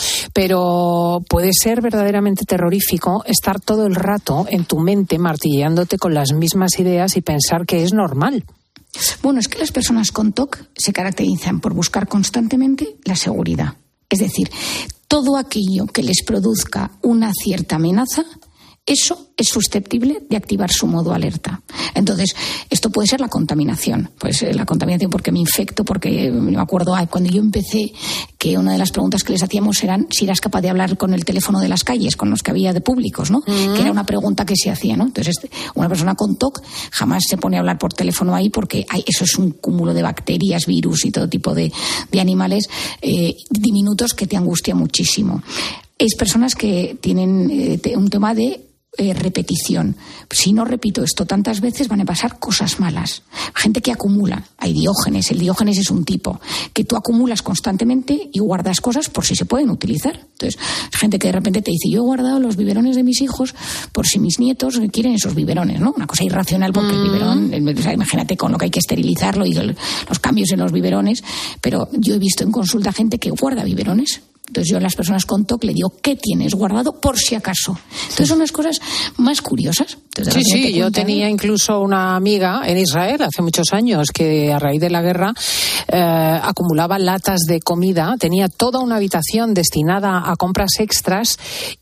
Pero puede ser verdaderamente terrorífico estar todo el rato en tu mente martilleándote con las mismas ideas y pensar que es normal. Bueno, es que las personas con T O C se caracterizan por buscar constantemente la seguridad. Es decir, todo aquello que les produzca una cierta amenaza, eso es susceptible de activar su modo alerta. Entonces, esto puede ser la contaminación. Pues la contaminación porque me infecto, porque me acuerdo ay, cuando yo empecé que una de las preguntas que les hacíamos eran si eras capaz de hablar con el teléfono de las calles, con los que había de públicos, ¿no? Uh-huh. Que era una pregunta que se hacía, ¿no? Entonces, una persona con T O C jamás se pone a hablar por teléfono ahí porque hay, eso es un cúmulo de bacterias, virus y todo tipo de, de animales eh, diminutos que te angustia muchísimo. Es personas que tienen eh, un tema de Eh, repetición. Si no repito esto tantas veces van a pasar cosas malas. Gente que acumula. Hay Diógenes. El Diógenes es un tipo que tú acumulas constantemente y guardas cosas por si se pueden utilizar. Entonces, gente que de repente te dice, yo he guardado los biberones de mis hijos por si mis nietos quieren esos biberones, ¿no? Una cosa irracional porque mm. el biberón, o sea, imagínate con lo que hay que esterilizarlo y el, los cambios en los biberones, pero yo he visto en consulta gente que guarda biberones Entonces yo a las personas con T O C le digo, ¿qué tienes guardado por si acaso? Entonces son las cosas más curiosas. Entonces, sí, sí, yo tenía incluso una amiga en Israel hace muchos años que a raíz de la guerra eh, acumulaba latas de comida, tenía toda una habitación destinada a compras extras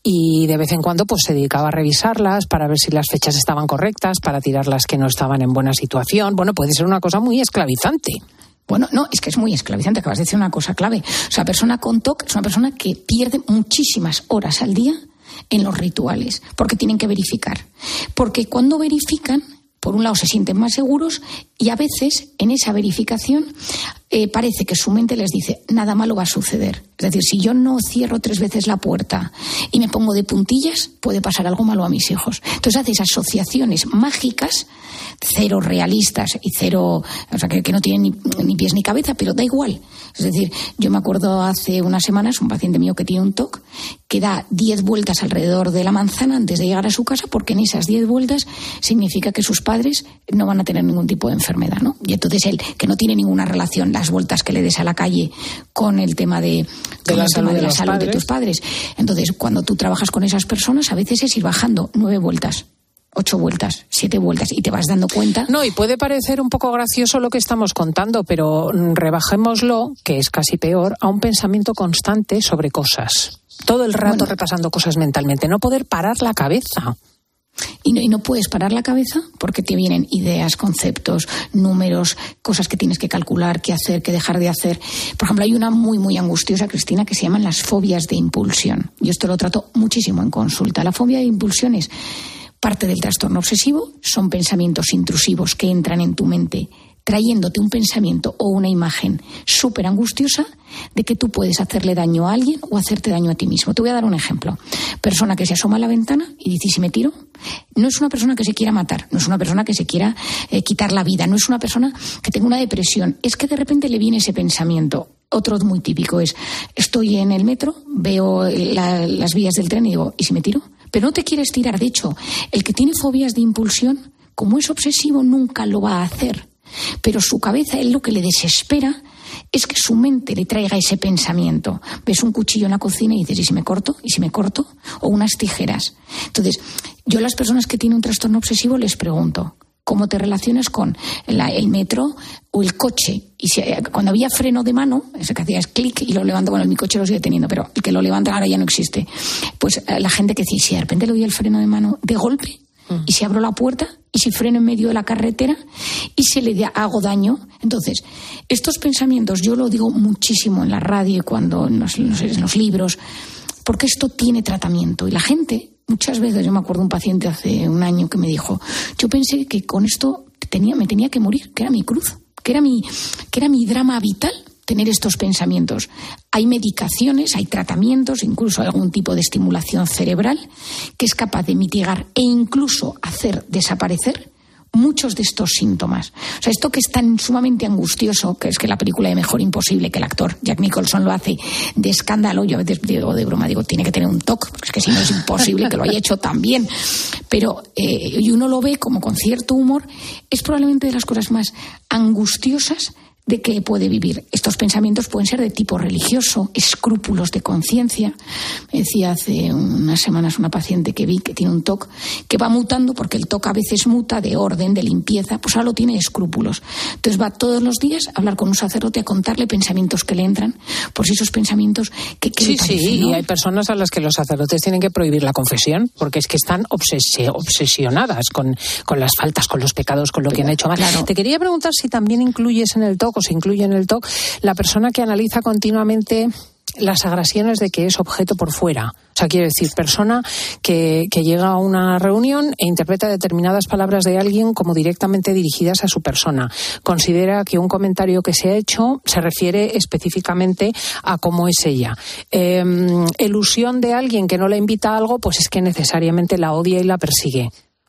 y de vez en cuando pues se dedicaba a revisarlas para ver si las fechas estaban correctas, para tirar las que no estaban en buena situación. Bueno, puede ser una cosa muy esclavizante. Bueno, no, es que es muy esclavizante, acabas de decir una cosa clave. O sea, la persona con T O C es una persona que pierde muchísimas horas al día en los rituales, porque tienen que verificar. Porque cuando verifican, por un lado se sienten más seguros y a veces en esa verificación eh, parece que su mente les dice, nada malo va a suceder. Es decir, si yo no cierro tres veces la puerta y me pongo de puntillas, puede pasar algo malo a mis hijos. Entonces hace asociaciones mágicas, cero realistas y cero, o sea, que, que no tienen ni, ni pies ni cabeza, pero da igual. Es decir, yo me acuerdo hace unas semanas un paciente mío que tiene un T O C que da diez vueltas alrededor de la manzana antes de llegar a su casa, porque en esas diez vueltas significa que sus padres no van a tener ningún tipo de enfermedad, ¿no? Y entonces él, que no tiene ninguna relación las vueltas que le des a la calle con el tema de, de la, el salud, tema de, de, la salud de tus padres. Entonces, cuando tú trabajas con esas personas, a veces es ir bajando nueve vueltas. Ocho vueltas, siete vueltas, y te vas dando cuenta. No, y puede parecer un poco gracioso lo que estamos contando, pero rebajémoslo, que es casi peor, a un pensamiento constante sobre cosas. Todo el rato bueno, repasando cosas mentalmente, no poder parar la cabeza. Y no, y no puedes parar la cabeza porque te vienen ideas, conceptos, números, cosas que tienes que calcular, qué hacer, qué dejar de hacer. Por ejemplo, hay una muy, muy angustiosa, Cristina, que se llaman las fobias de impulsión. Yo esto lo trato muchísimo en consulta. La fobia de impulsión es parte del trastorno obsesivo, son pensamientos intrusivos que entran en tu mente trayéndote un pensamiento o una imagen súper angustiosa de que tú puedes hacerle daño a alguien o hacerte daño a ti mismo. Te voy a dar un ejemplo. Persona que se asoma a la ventana y dice, ¿y si me tiro? No es una persona que se quiera matar, no es una persona que se quiera eh, quitar la vida, no es una persona que tenga una depresión, es que de repente le viene ese pensamiento. Otro muy típico es, estoy en el metro, veo la, las vías del tren y digo, ¿y si me tiro? Pero no te quieres tirar. De hecho, el que tiene fobias de impulsión, como es obsesivo, nunca lo va a hacer. Pero su cabeza, él lo que le desespera es que su mente le traiga ese pensamiento. Ves un cuchillo en la cocina y dices, ¿y si me corto? ¿Y si me corto? O unas tijeras. Entonces, yo a las personas que tienen un trastorno obsesivo les pregunto, ¿cómo te relacionas con la, el metro o el coche? Y si, cuando había freno de mano, eso que hacías clic y lo levanto, bueno, mi coche lo sigue teniendo, pero el que lo levanta ahora ya no existe. Pues la gente que dice, si de repente le doy el freno de mano de golpe, uh-huh. y si abro la puerta, y si freno en medio de la carretera, y si le hago daño. Entonces, estos pensamientos, yo lo digo muchísimo en la radio y cuando en los, en los libros, porque esto tiene tratamiento. Y la gente, muchas veces, yo me acuerdo de un paciente hace un año que me dijo, yo pensé que con esto tenía, me tenía que morir, que era mi cruz, que era mi, que era mi drama vital, tener estos pensamientos. Hay medicaciones, hay tratamientos, incluso algún tipo de estimulación cerebral que es capaz de mitigar e incluso hacer desaparecer muchos de estos síntomas. O sea, esto que es tan sumamente angustioso, que es que la película de Mejor Imposible, que el actor Jack Nicholson lo hace de escándalo, yo a veces digo de broma, digo, tiene que tener un toque, porque es que si no es imposible que lo haya hecho tan bien. Pero, eh, y uno lo ve como con cierto humor, es probablemente de las cosas más angustiosas de que puede vivir. Estos pensamientos pueden ser de tipo religioso, escrúpulos de conciencia. Me decía hace unas semanas una paciente que vi que tiene un T O C que va mutando, porque el T O C a veces muta de orden, de limpieza, pues ahora lo tiene de escrúpulos. Entonces va todos los días a hablar con un sacerdote, a contarle pensamientos que le entran, por si esos pensamientos que, que sí, le parecen, sí, ¿no? Y hay personas a las que los sacerdotes tienen que prohibir la confesión, porque es que están obses- obsesionadas con, con las faltas, con los pecados, con lo Pero, que han hecho mal. Claro. Te quería preguntar si también incluyes en el T O C o se incluye en el T O C la persona que analiza continuamente las agresiones de que es objeto por fuera. O sea, quiero decir, persona que, que llega a una reunión e interpreta determinadas palabras de alguien como directamente dirigidas a su persona. Considera que un comentario que se ha hecho se refiere específicamente a cómo es ella. Eh, elusión de alguien que no la invita a algo, pues es que necesariamente la odia y la persigue.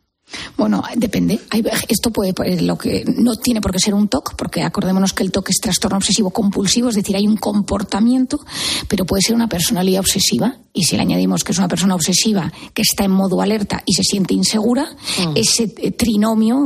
Bueno, depende. Esto puede, lo que no tiene por qué ser un T O C, porque acordémonos que el T O C es trastorno obsesivo compulsivo, es decir, hay un comportamiento, pero puede ser una personalidad obsesiva. Y si le añadimos que es una persona obsesiva que está en modo alerta y se siente insegura, mm. ese trinomio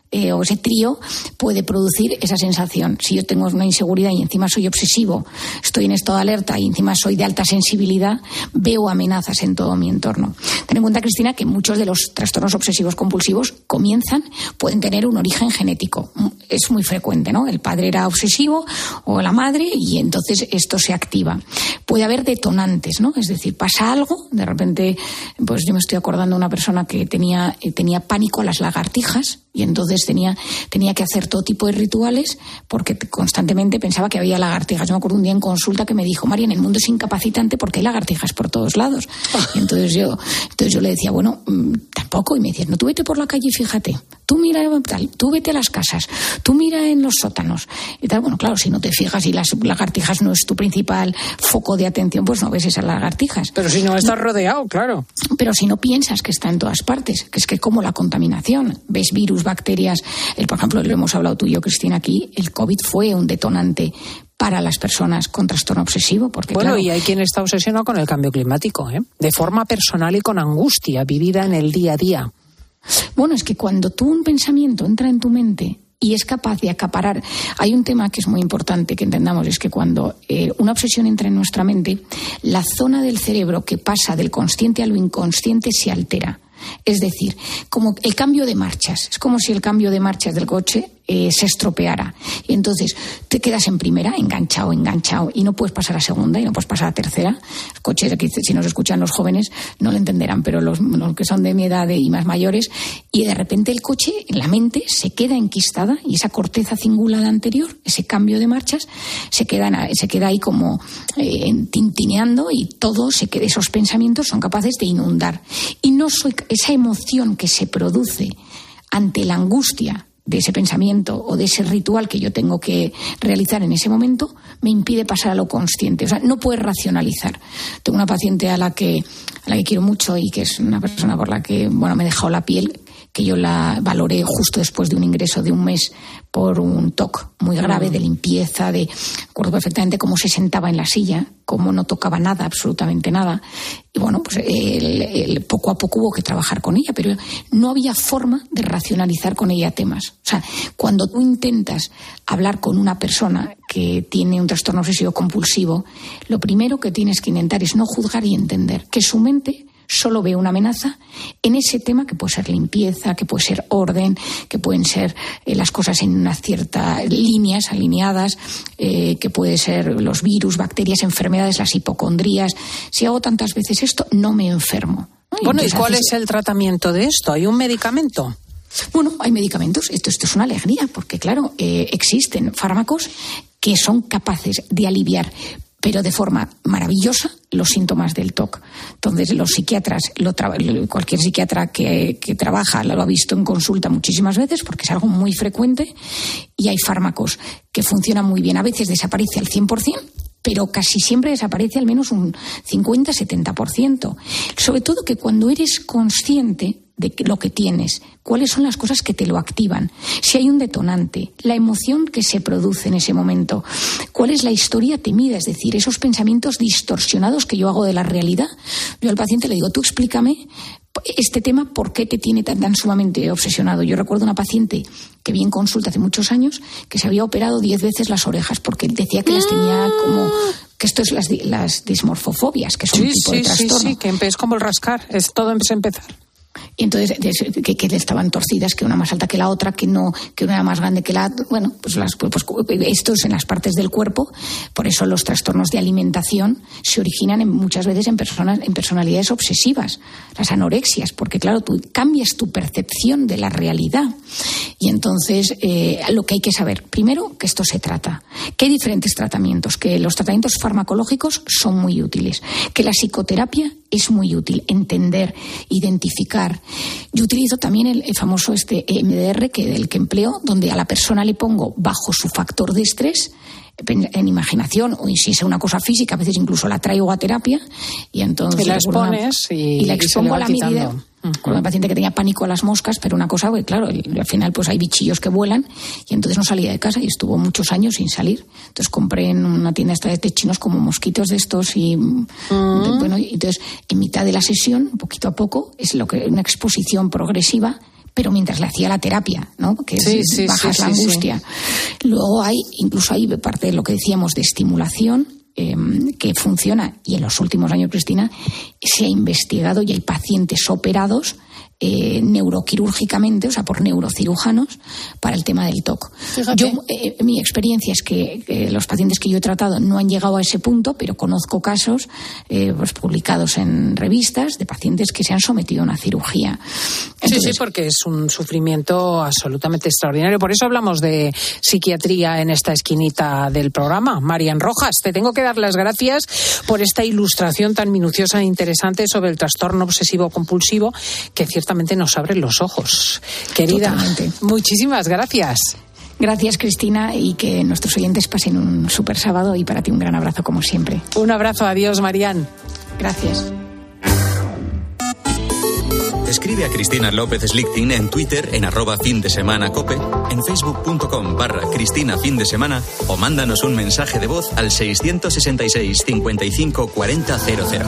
eh, o ese trío puede producir esa sensación. Si yo tengo una inseguridad y encima soy obsesivo, estoy en estado de alerta y encima soy de alta sensibilidad, veo amenazas en todo mi entorno. Ten en cuenta, Cristina, que muchos de los trastornos obsesivos compulsivos comienzan, pueden tener un origen genético. Es muy frecuente, ¿no? El padre era obsesivo o la madre y entonces esto se activa. Puede haber detonantes, ¿no? Es decir, pasa algo, de repente, pues yo me estoy acordando de una persona que tenía, tenía pánico a las lagartijas y entonces tenía, tenía que hacer todo tipo de rituales porque constantemente pensaba que había lagartijas. Yo me acuerdo un día en consulta que me dijo: María, en el mundo es incapacitante porque hay lagartijas por todos lados. Y entonces yo, entonces yo le decía, bueno, mmm, tampoco. Y me decía, no, tú vete por la calle y fíjate, tú mira tal, tú vete a las casas, tú mira en los sótanos y tal. Bueno, claro, si no te fijas y las lagartijas no es tu principal foco de atención, pues no ves esas lagartijas. Pero si no estás rodeado, claro. Pero si no piensas que está en todas partes, que es que como la contaminación, ves virus, bacterias, el, por ejemplo, lo hemos hablado tú y yo, Cristina, aquí, el COVID fue un detonante para las personas con trastorno obsesivo. Porque, bueno, claro, y hay quien está obsesionado con el cambio climático, ¿eh? De forma personal y con angustia vivida en el día a día. Bueno, es que cuando tú un pensamiento entra en tu mente y es capaz de acaparar, hay un tema que es muy importante que entendamos, es que cuando eh, una obsesión entra en nuestra mente, la zona del cerebro que pasa del consciente a lo inconsciente se altera. Es decir, como el cambio de marchas, es como si el cambio de marchas del coche eh, se estropeara. Y entonces te quedas en primera, enganchado, enganchado, y no puedes pasar a segunda y no puedes pasar a tercera. Los coches, aquí, si nos escuchan los jóvenes, no lo entenderán, pero los, los que son de mi edad y más mayores, y de repente el coche, en la mente, se queda enquistada y esa corteza cingulada anterior, ese cambio de marchas, se queda, en, se queda ahí como eh, tintineando y todo, se queda, esos pensamientos son capaces de inundar. Y no soy, esa emoción que se produce ante la angustia de ese pensamiento o de ese ritual que yo tengo que realizar en ese momento, me impide pasar a lo consciente. O sea, no puedes racionalizar. Tengo una paciente a la que, a la que quiero mucho y que es una persona por la que, bueno, me he dejado la piel, que yo la valoré justo después de un ingreso de un mes por un T O C muy grave de limpieza, de recuerdo perfectamente cómo se sentaba en la silla, cómo no tocaba nada, absolutamente nada. Y bueno, pues el, el, poco a poco hubo que trabajar con ella, pero no había forma de racionalizar con ella temas. O sea, cuando tú intentas hablar con una persona que tiene un trastorno obsesivo compulsivo, lo primero que tienes que intentar es no juzgar y entender que su mente solo ve una amenaza en ese tema, que puede ser limpieza, que puede ser orden, que pueden ser eh, las cosas en unas ciertas líneas alineadas, eh, que puede ser los virus, bacterias, enfermedades, las hipocondrías. Si hago tantas veces esto, no me enfermo. Ay, bueno, ¿y cuál haces... es el tratamiento de esto? ¿Hay un medicamento? Bueno, hay medicamentos. Esto, esto es una alegría, porque claro, eh, existen fármacos que son capaces de aliviar, pero de forma maravillosa, los síntomas del T O C. Entonces, los psiquiatras, lo tra- cualquier psiquiatra que, que trabaja lo ha visto en consulta muchísimas veces, porque es algo muy frecuente, y hay fármacos que funcionan muy bien. A veces desaparece al cien por ciento, pero casi siempre desaparece al menos un cincuenta a setenta por ciento. Sobre todo que cuando eres consciente de lo que tienes, cuáles son las cosas que te lo activan, si hay un detonante, la emoción que se produce en ese momento, cuál es la historia temida, es decir, esos pensamientos distorsionados que yo hago de la realidad. Yo al paciente le digo, tú explícame este tema, ¿por qué te tiene tan, tan sumamente obsesionado? Yo recuerdo una paciente que vi en consulta hace muchos años que se había operado diez veces las orejas porque decía que las tenía como... que esto es las, las dismorfofobias, que son sí, un tipo sí, de trastorno. Sí, sí, que es como el rascar, es todo es empezar. Y entonces que, que estaban torcidas, que una más alta que la otra, que no, que una era más grande que la otra. Bueno, pues, las, pues esto es en las partes del cuerpo. Por eso los trastornos de alimentación se originan en, muchas veces en personas, en personalidades obsesivas, las anorexias, porque claro, tú cambias tu percepción de la realidad. Y entonces eh, lo que hay que saber, primero, que esto se trata, que hay diferentes tratamientos, que los tratamientos farmacológicos son muy útiles, que la psicoterapia es muy útil, entender, identificar. Yo utilizo también el, el famoso este E M D R, que del que empleo, donde a la persona le pongo bajo su factor de estrés, en imaginación, o si es una cosa física, a veces incluso la traigo a terapia, y entonces... Y la expones y, y la expongo a la medida... Uh-huh. Con una paciente que tenía pánico a las moscas, pero una cosa, pues, claro, al final pues hay bichillos que vuelan, y entonces no salía de casa y estuvo muchos años sin salir. Entonces compré en una tienda esta de chinos como mosquitos de estos y uh-huh. de, bueno, y entonces en mitad de la sesión, poquito a poco, es lo que una exposición progresiva, pero mientras le hacía la terapia, ¿no? Que sí, es, sí, bajas sí, la sí, angustia. Sí. Luego hay, incluso hay parte de lo que decíamos de estimulación, eh, que funciona, y en los últimos años, Cristina, se ha investigado y hay pacientes operados Eh, neuroquirúrgicamente, o sea, por neurocirujanos, para el tema del T O C. Fíjate. Yo, eh, mi experiencia es que eh, los pacientes que yo he tratado no han llegado a ese punto, pero conozco casos eh, pues, publicados en revistas de pacientes que se han sometido a una cirugía. Entonces, sí, sí, porque es un sufrimiento absolutamente extraordinario. Por eso hablamos de psiquiatría en esta esquinita del programa. Marian Rojas, te tengo que dar las gracias por esta ilustración tan minuciosa e interesante sobre el trastorno obsesivo-compulsivo, que ciertamente nos abren los ojos. Querida, totalmente. Muchísimas gracias. Gracias, Cristina, y que nuestros oyentes pasen un súper sábado, y para ti un gran abrazo como siempre. Un abrazo, adiós, Marian. Gracias. Escribe a Cristina López Slichting en Twitter en arroba fin de semana cope, en facebook.com barra Cristina fin de semana, o mándanos un mensaje de voz al seiscientos sesenta y seis cincuenta y cinco cuarenta cero cero.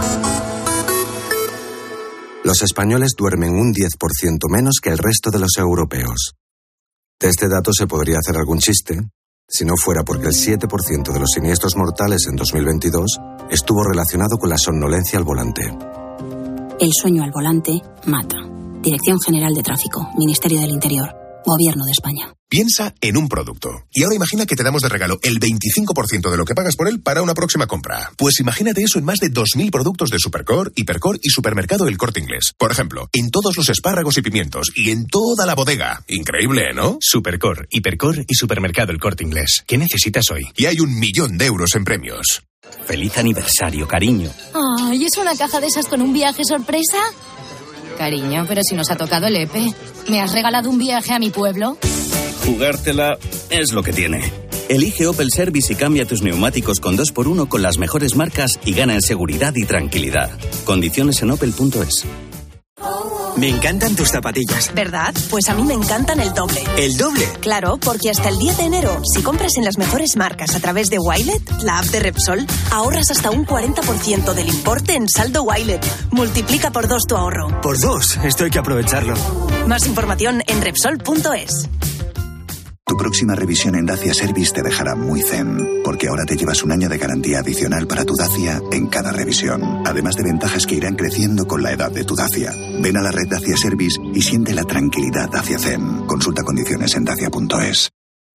Los españoles duermen un diez por ciento menos que el resto de los europeos. De este dato se podría hacer algún chiste, si no fuera porque el siete por ciento de los siniestros mortales en dos mil veintidós estuvo relacionado con la somnolencia al volante. El sueño al volante mata. Dirección General de Tráfico, Ministerio del Interior, Gobierno de España. Piensa en un producto. Y ahora imagina que te damos de regalo el veinticinco por ciento de lo que pagas por él para una próxima compra. Pues imagínate eso en más de dos mil productos de Supercore, Hipercore y Supermercado El Corte Inglés. Por ejemplo, en todos los espárragos y pimientos y en toda la bodega. Increíble, ¿no? Supercore, Hipercore y Supermercado El Corte Inglés. ¿Qué necesitas hoy? Y hay un millón de euros en premios. Feliz aniversario, cariño. Ay, ¿es una caja de esas con un viaje sorpresa? Cariño, pero si nos ha tocado el E P E. ¿Me has regalado un viaje a mi pueblo? Jugártela es lo que tiene. Elige Opel Service y cambia tus neumáticos con dos por uno con las mejores marcas y gana en seguridad y tranquilidad. Condiciones en opel punto es. Me encantan tus zapatillas. ¿Verdad? Pues a mí me encantan el doble. ¿El doble? Claro, porque hasta el diez de enero, si compras en las mejores marcas a través de Wilet, la app de Repsol, ahorras hasta un cuarenta por ciento del importe en saldo Wilet. Multiplica por dos tu ahorro. Por dos, esto hay que aprovecharlo. Más información en Repsol punto es. Tu próxima revisión en Dacia Service te dejará muy zen, porque ahora te llevas un año de garantía adicional para tu Dacia en cada revisión, además de ventajas que irán creciendo con la edad de tu Dacia. Ven a la red Dacia Service y siente la tranquilidad Dacia Zen. Consulta condiciones en dacia punto es.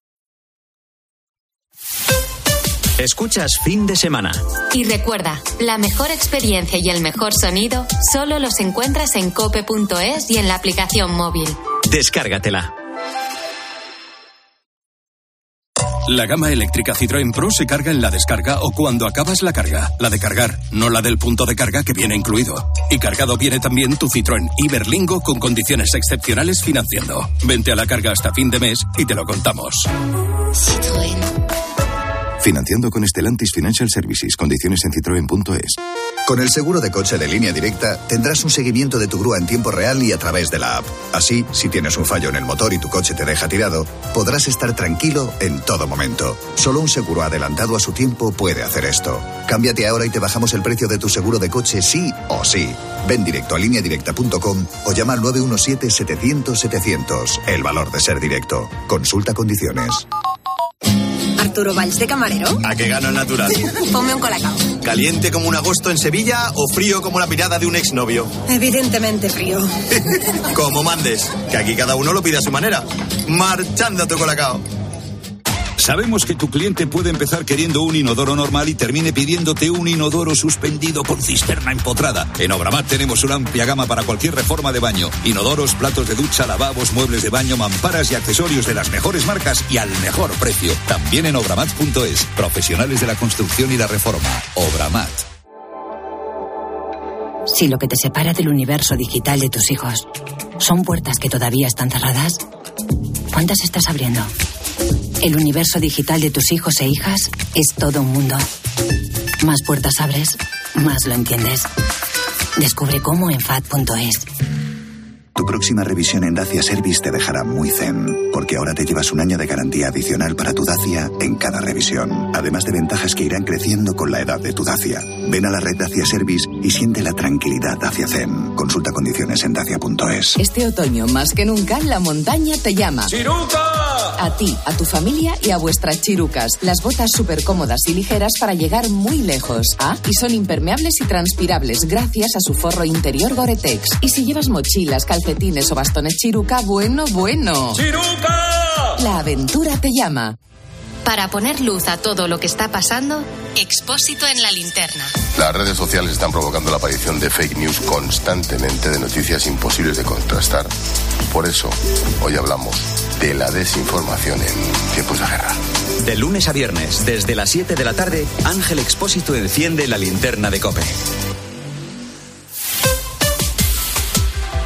Escuchas Fin de Semana. Y recuerda, la mejor experiencia y el mejor sonido solo los encuentras en cope punto es y en la aplicación móvil. Descárgatela. La gama eléctrica Citroën Pro se carga en la descarga o cuando acabas la carga. La de cargar, no la del punto de carga que viene incluido. Y cargado viene también tu Citroën Iberlingo con condiciones excepcionales financiando. Vente a la carga hasta fin de mes y te lo contamos. Citroën. Financiando con Stellantis Financial Services. Condiciones en citroen punto es. Con el seguro de coche de Línea Directa tendrás un seguimiento de tu grúa en tiempo real y a través de la app. Así, si tienes un fallo en el motor y tu coche te deja tirado, podrás estar tranquilo en todo momento. Solo un seguro adelantado a su tiempo puede hacer esto. Cámbiate ahora y te bajamos el precio de tu seguro de coche sí o sí. Ven directo a línea directa punto com o llama al nueve uno siete setecientos setecientos. El valor de ser directo. Consulta condiciones. Arturo Valls de camarero. ¿A qué gano el natural? Ponme un colacao. ¿Caliente como un agosto en Sevilla o frío como la mirada de un exnovio? Evidentemente frío. Como mandes, que aquí cada uno lo pide a su manera. Marchando a tu colacao. Sabemos que tu cliente puede empezar queriendo un inodoro normal y termine pidiéndote un inodoro suspendido con cisterna empotrada. En Obramat tenemos una amplia gama para cualquier reforma de baño. Inodoros, platos de ducha, lavabos, muebles de baño, mamparas y accesorios de las mejores marcas y al mejor precio. También en obramat punto es. Profesionales de la construcción y la reforma. Obramat. Si lo que te separa del universo digital de tus hijos son puertas que todavía están cerradas, ¿cuántas estás abriendo? El universo digital de tus hijos e hijas es todo un mundo. Más puertas abres, más lo entiendes. Descubre cómo en F A D punto es. Tu próxima revisión en Dacia Service te dejará muy zen, porque ahora te llevas un año de garantía adicional para tu Dacia en cada revisión, además de ventajas que irán creciendo con la edad de tu Dacia. Ven a la red Dacia Service y siente la tranquilidad Dacia Zen. Consulta condiciones en dacia punto es. Este otoño, más que nunca, la montaña te llama. ¡Chiruca! A ti, a tu familia y a vuestras chirucas. Las botas súper cómodas y ligeras para llegar muy lejos. Ah, y son impermeables y transpirables gracias a su forro interior Gore-Tex. Y si llevas mochilas, calcetines o bastones Chiruca, bueno, bueno. ¡Chiruca! La aventura te llama. Para poner luz a todo lo que está pasando, Expósito en la linterna. Las redes sociales están provocando la aparición de fake news constantemente, de noticias imposibles de contrastar. Por eso, hoy hablamos de la desinformación en tiempos de guerra. De lunes a viernes, desde las siete de la tarde, Ángel Expósito enciende la linterna de COPE.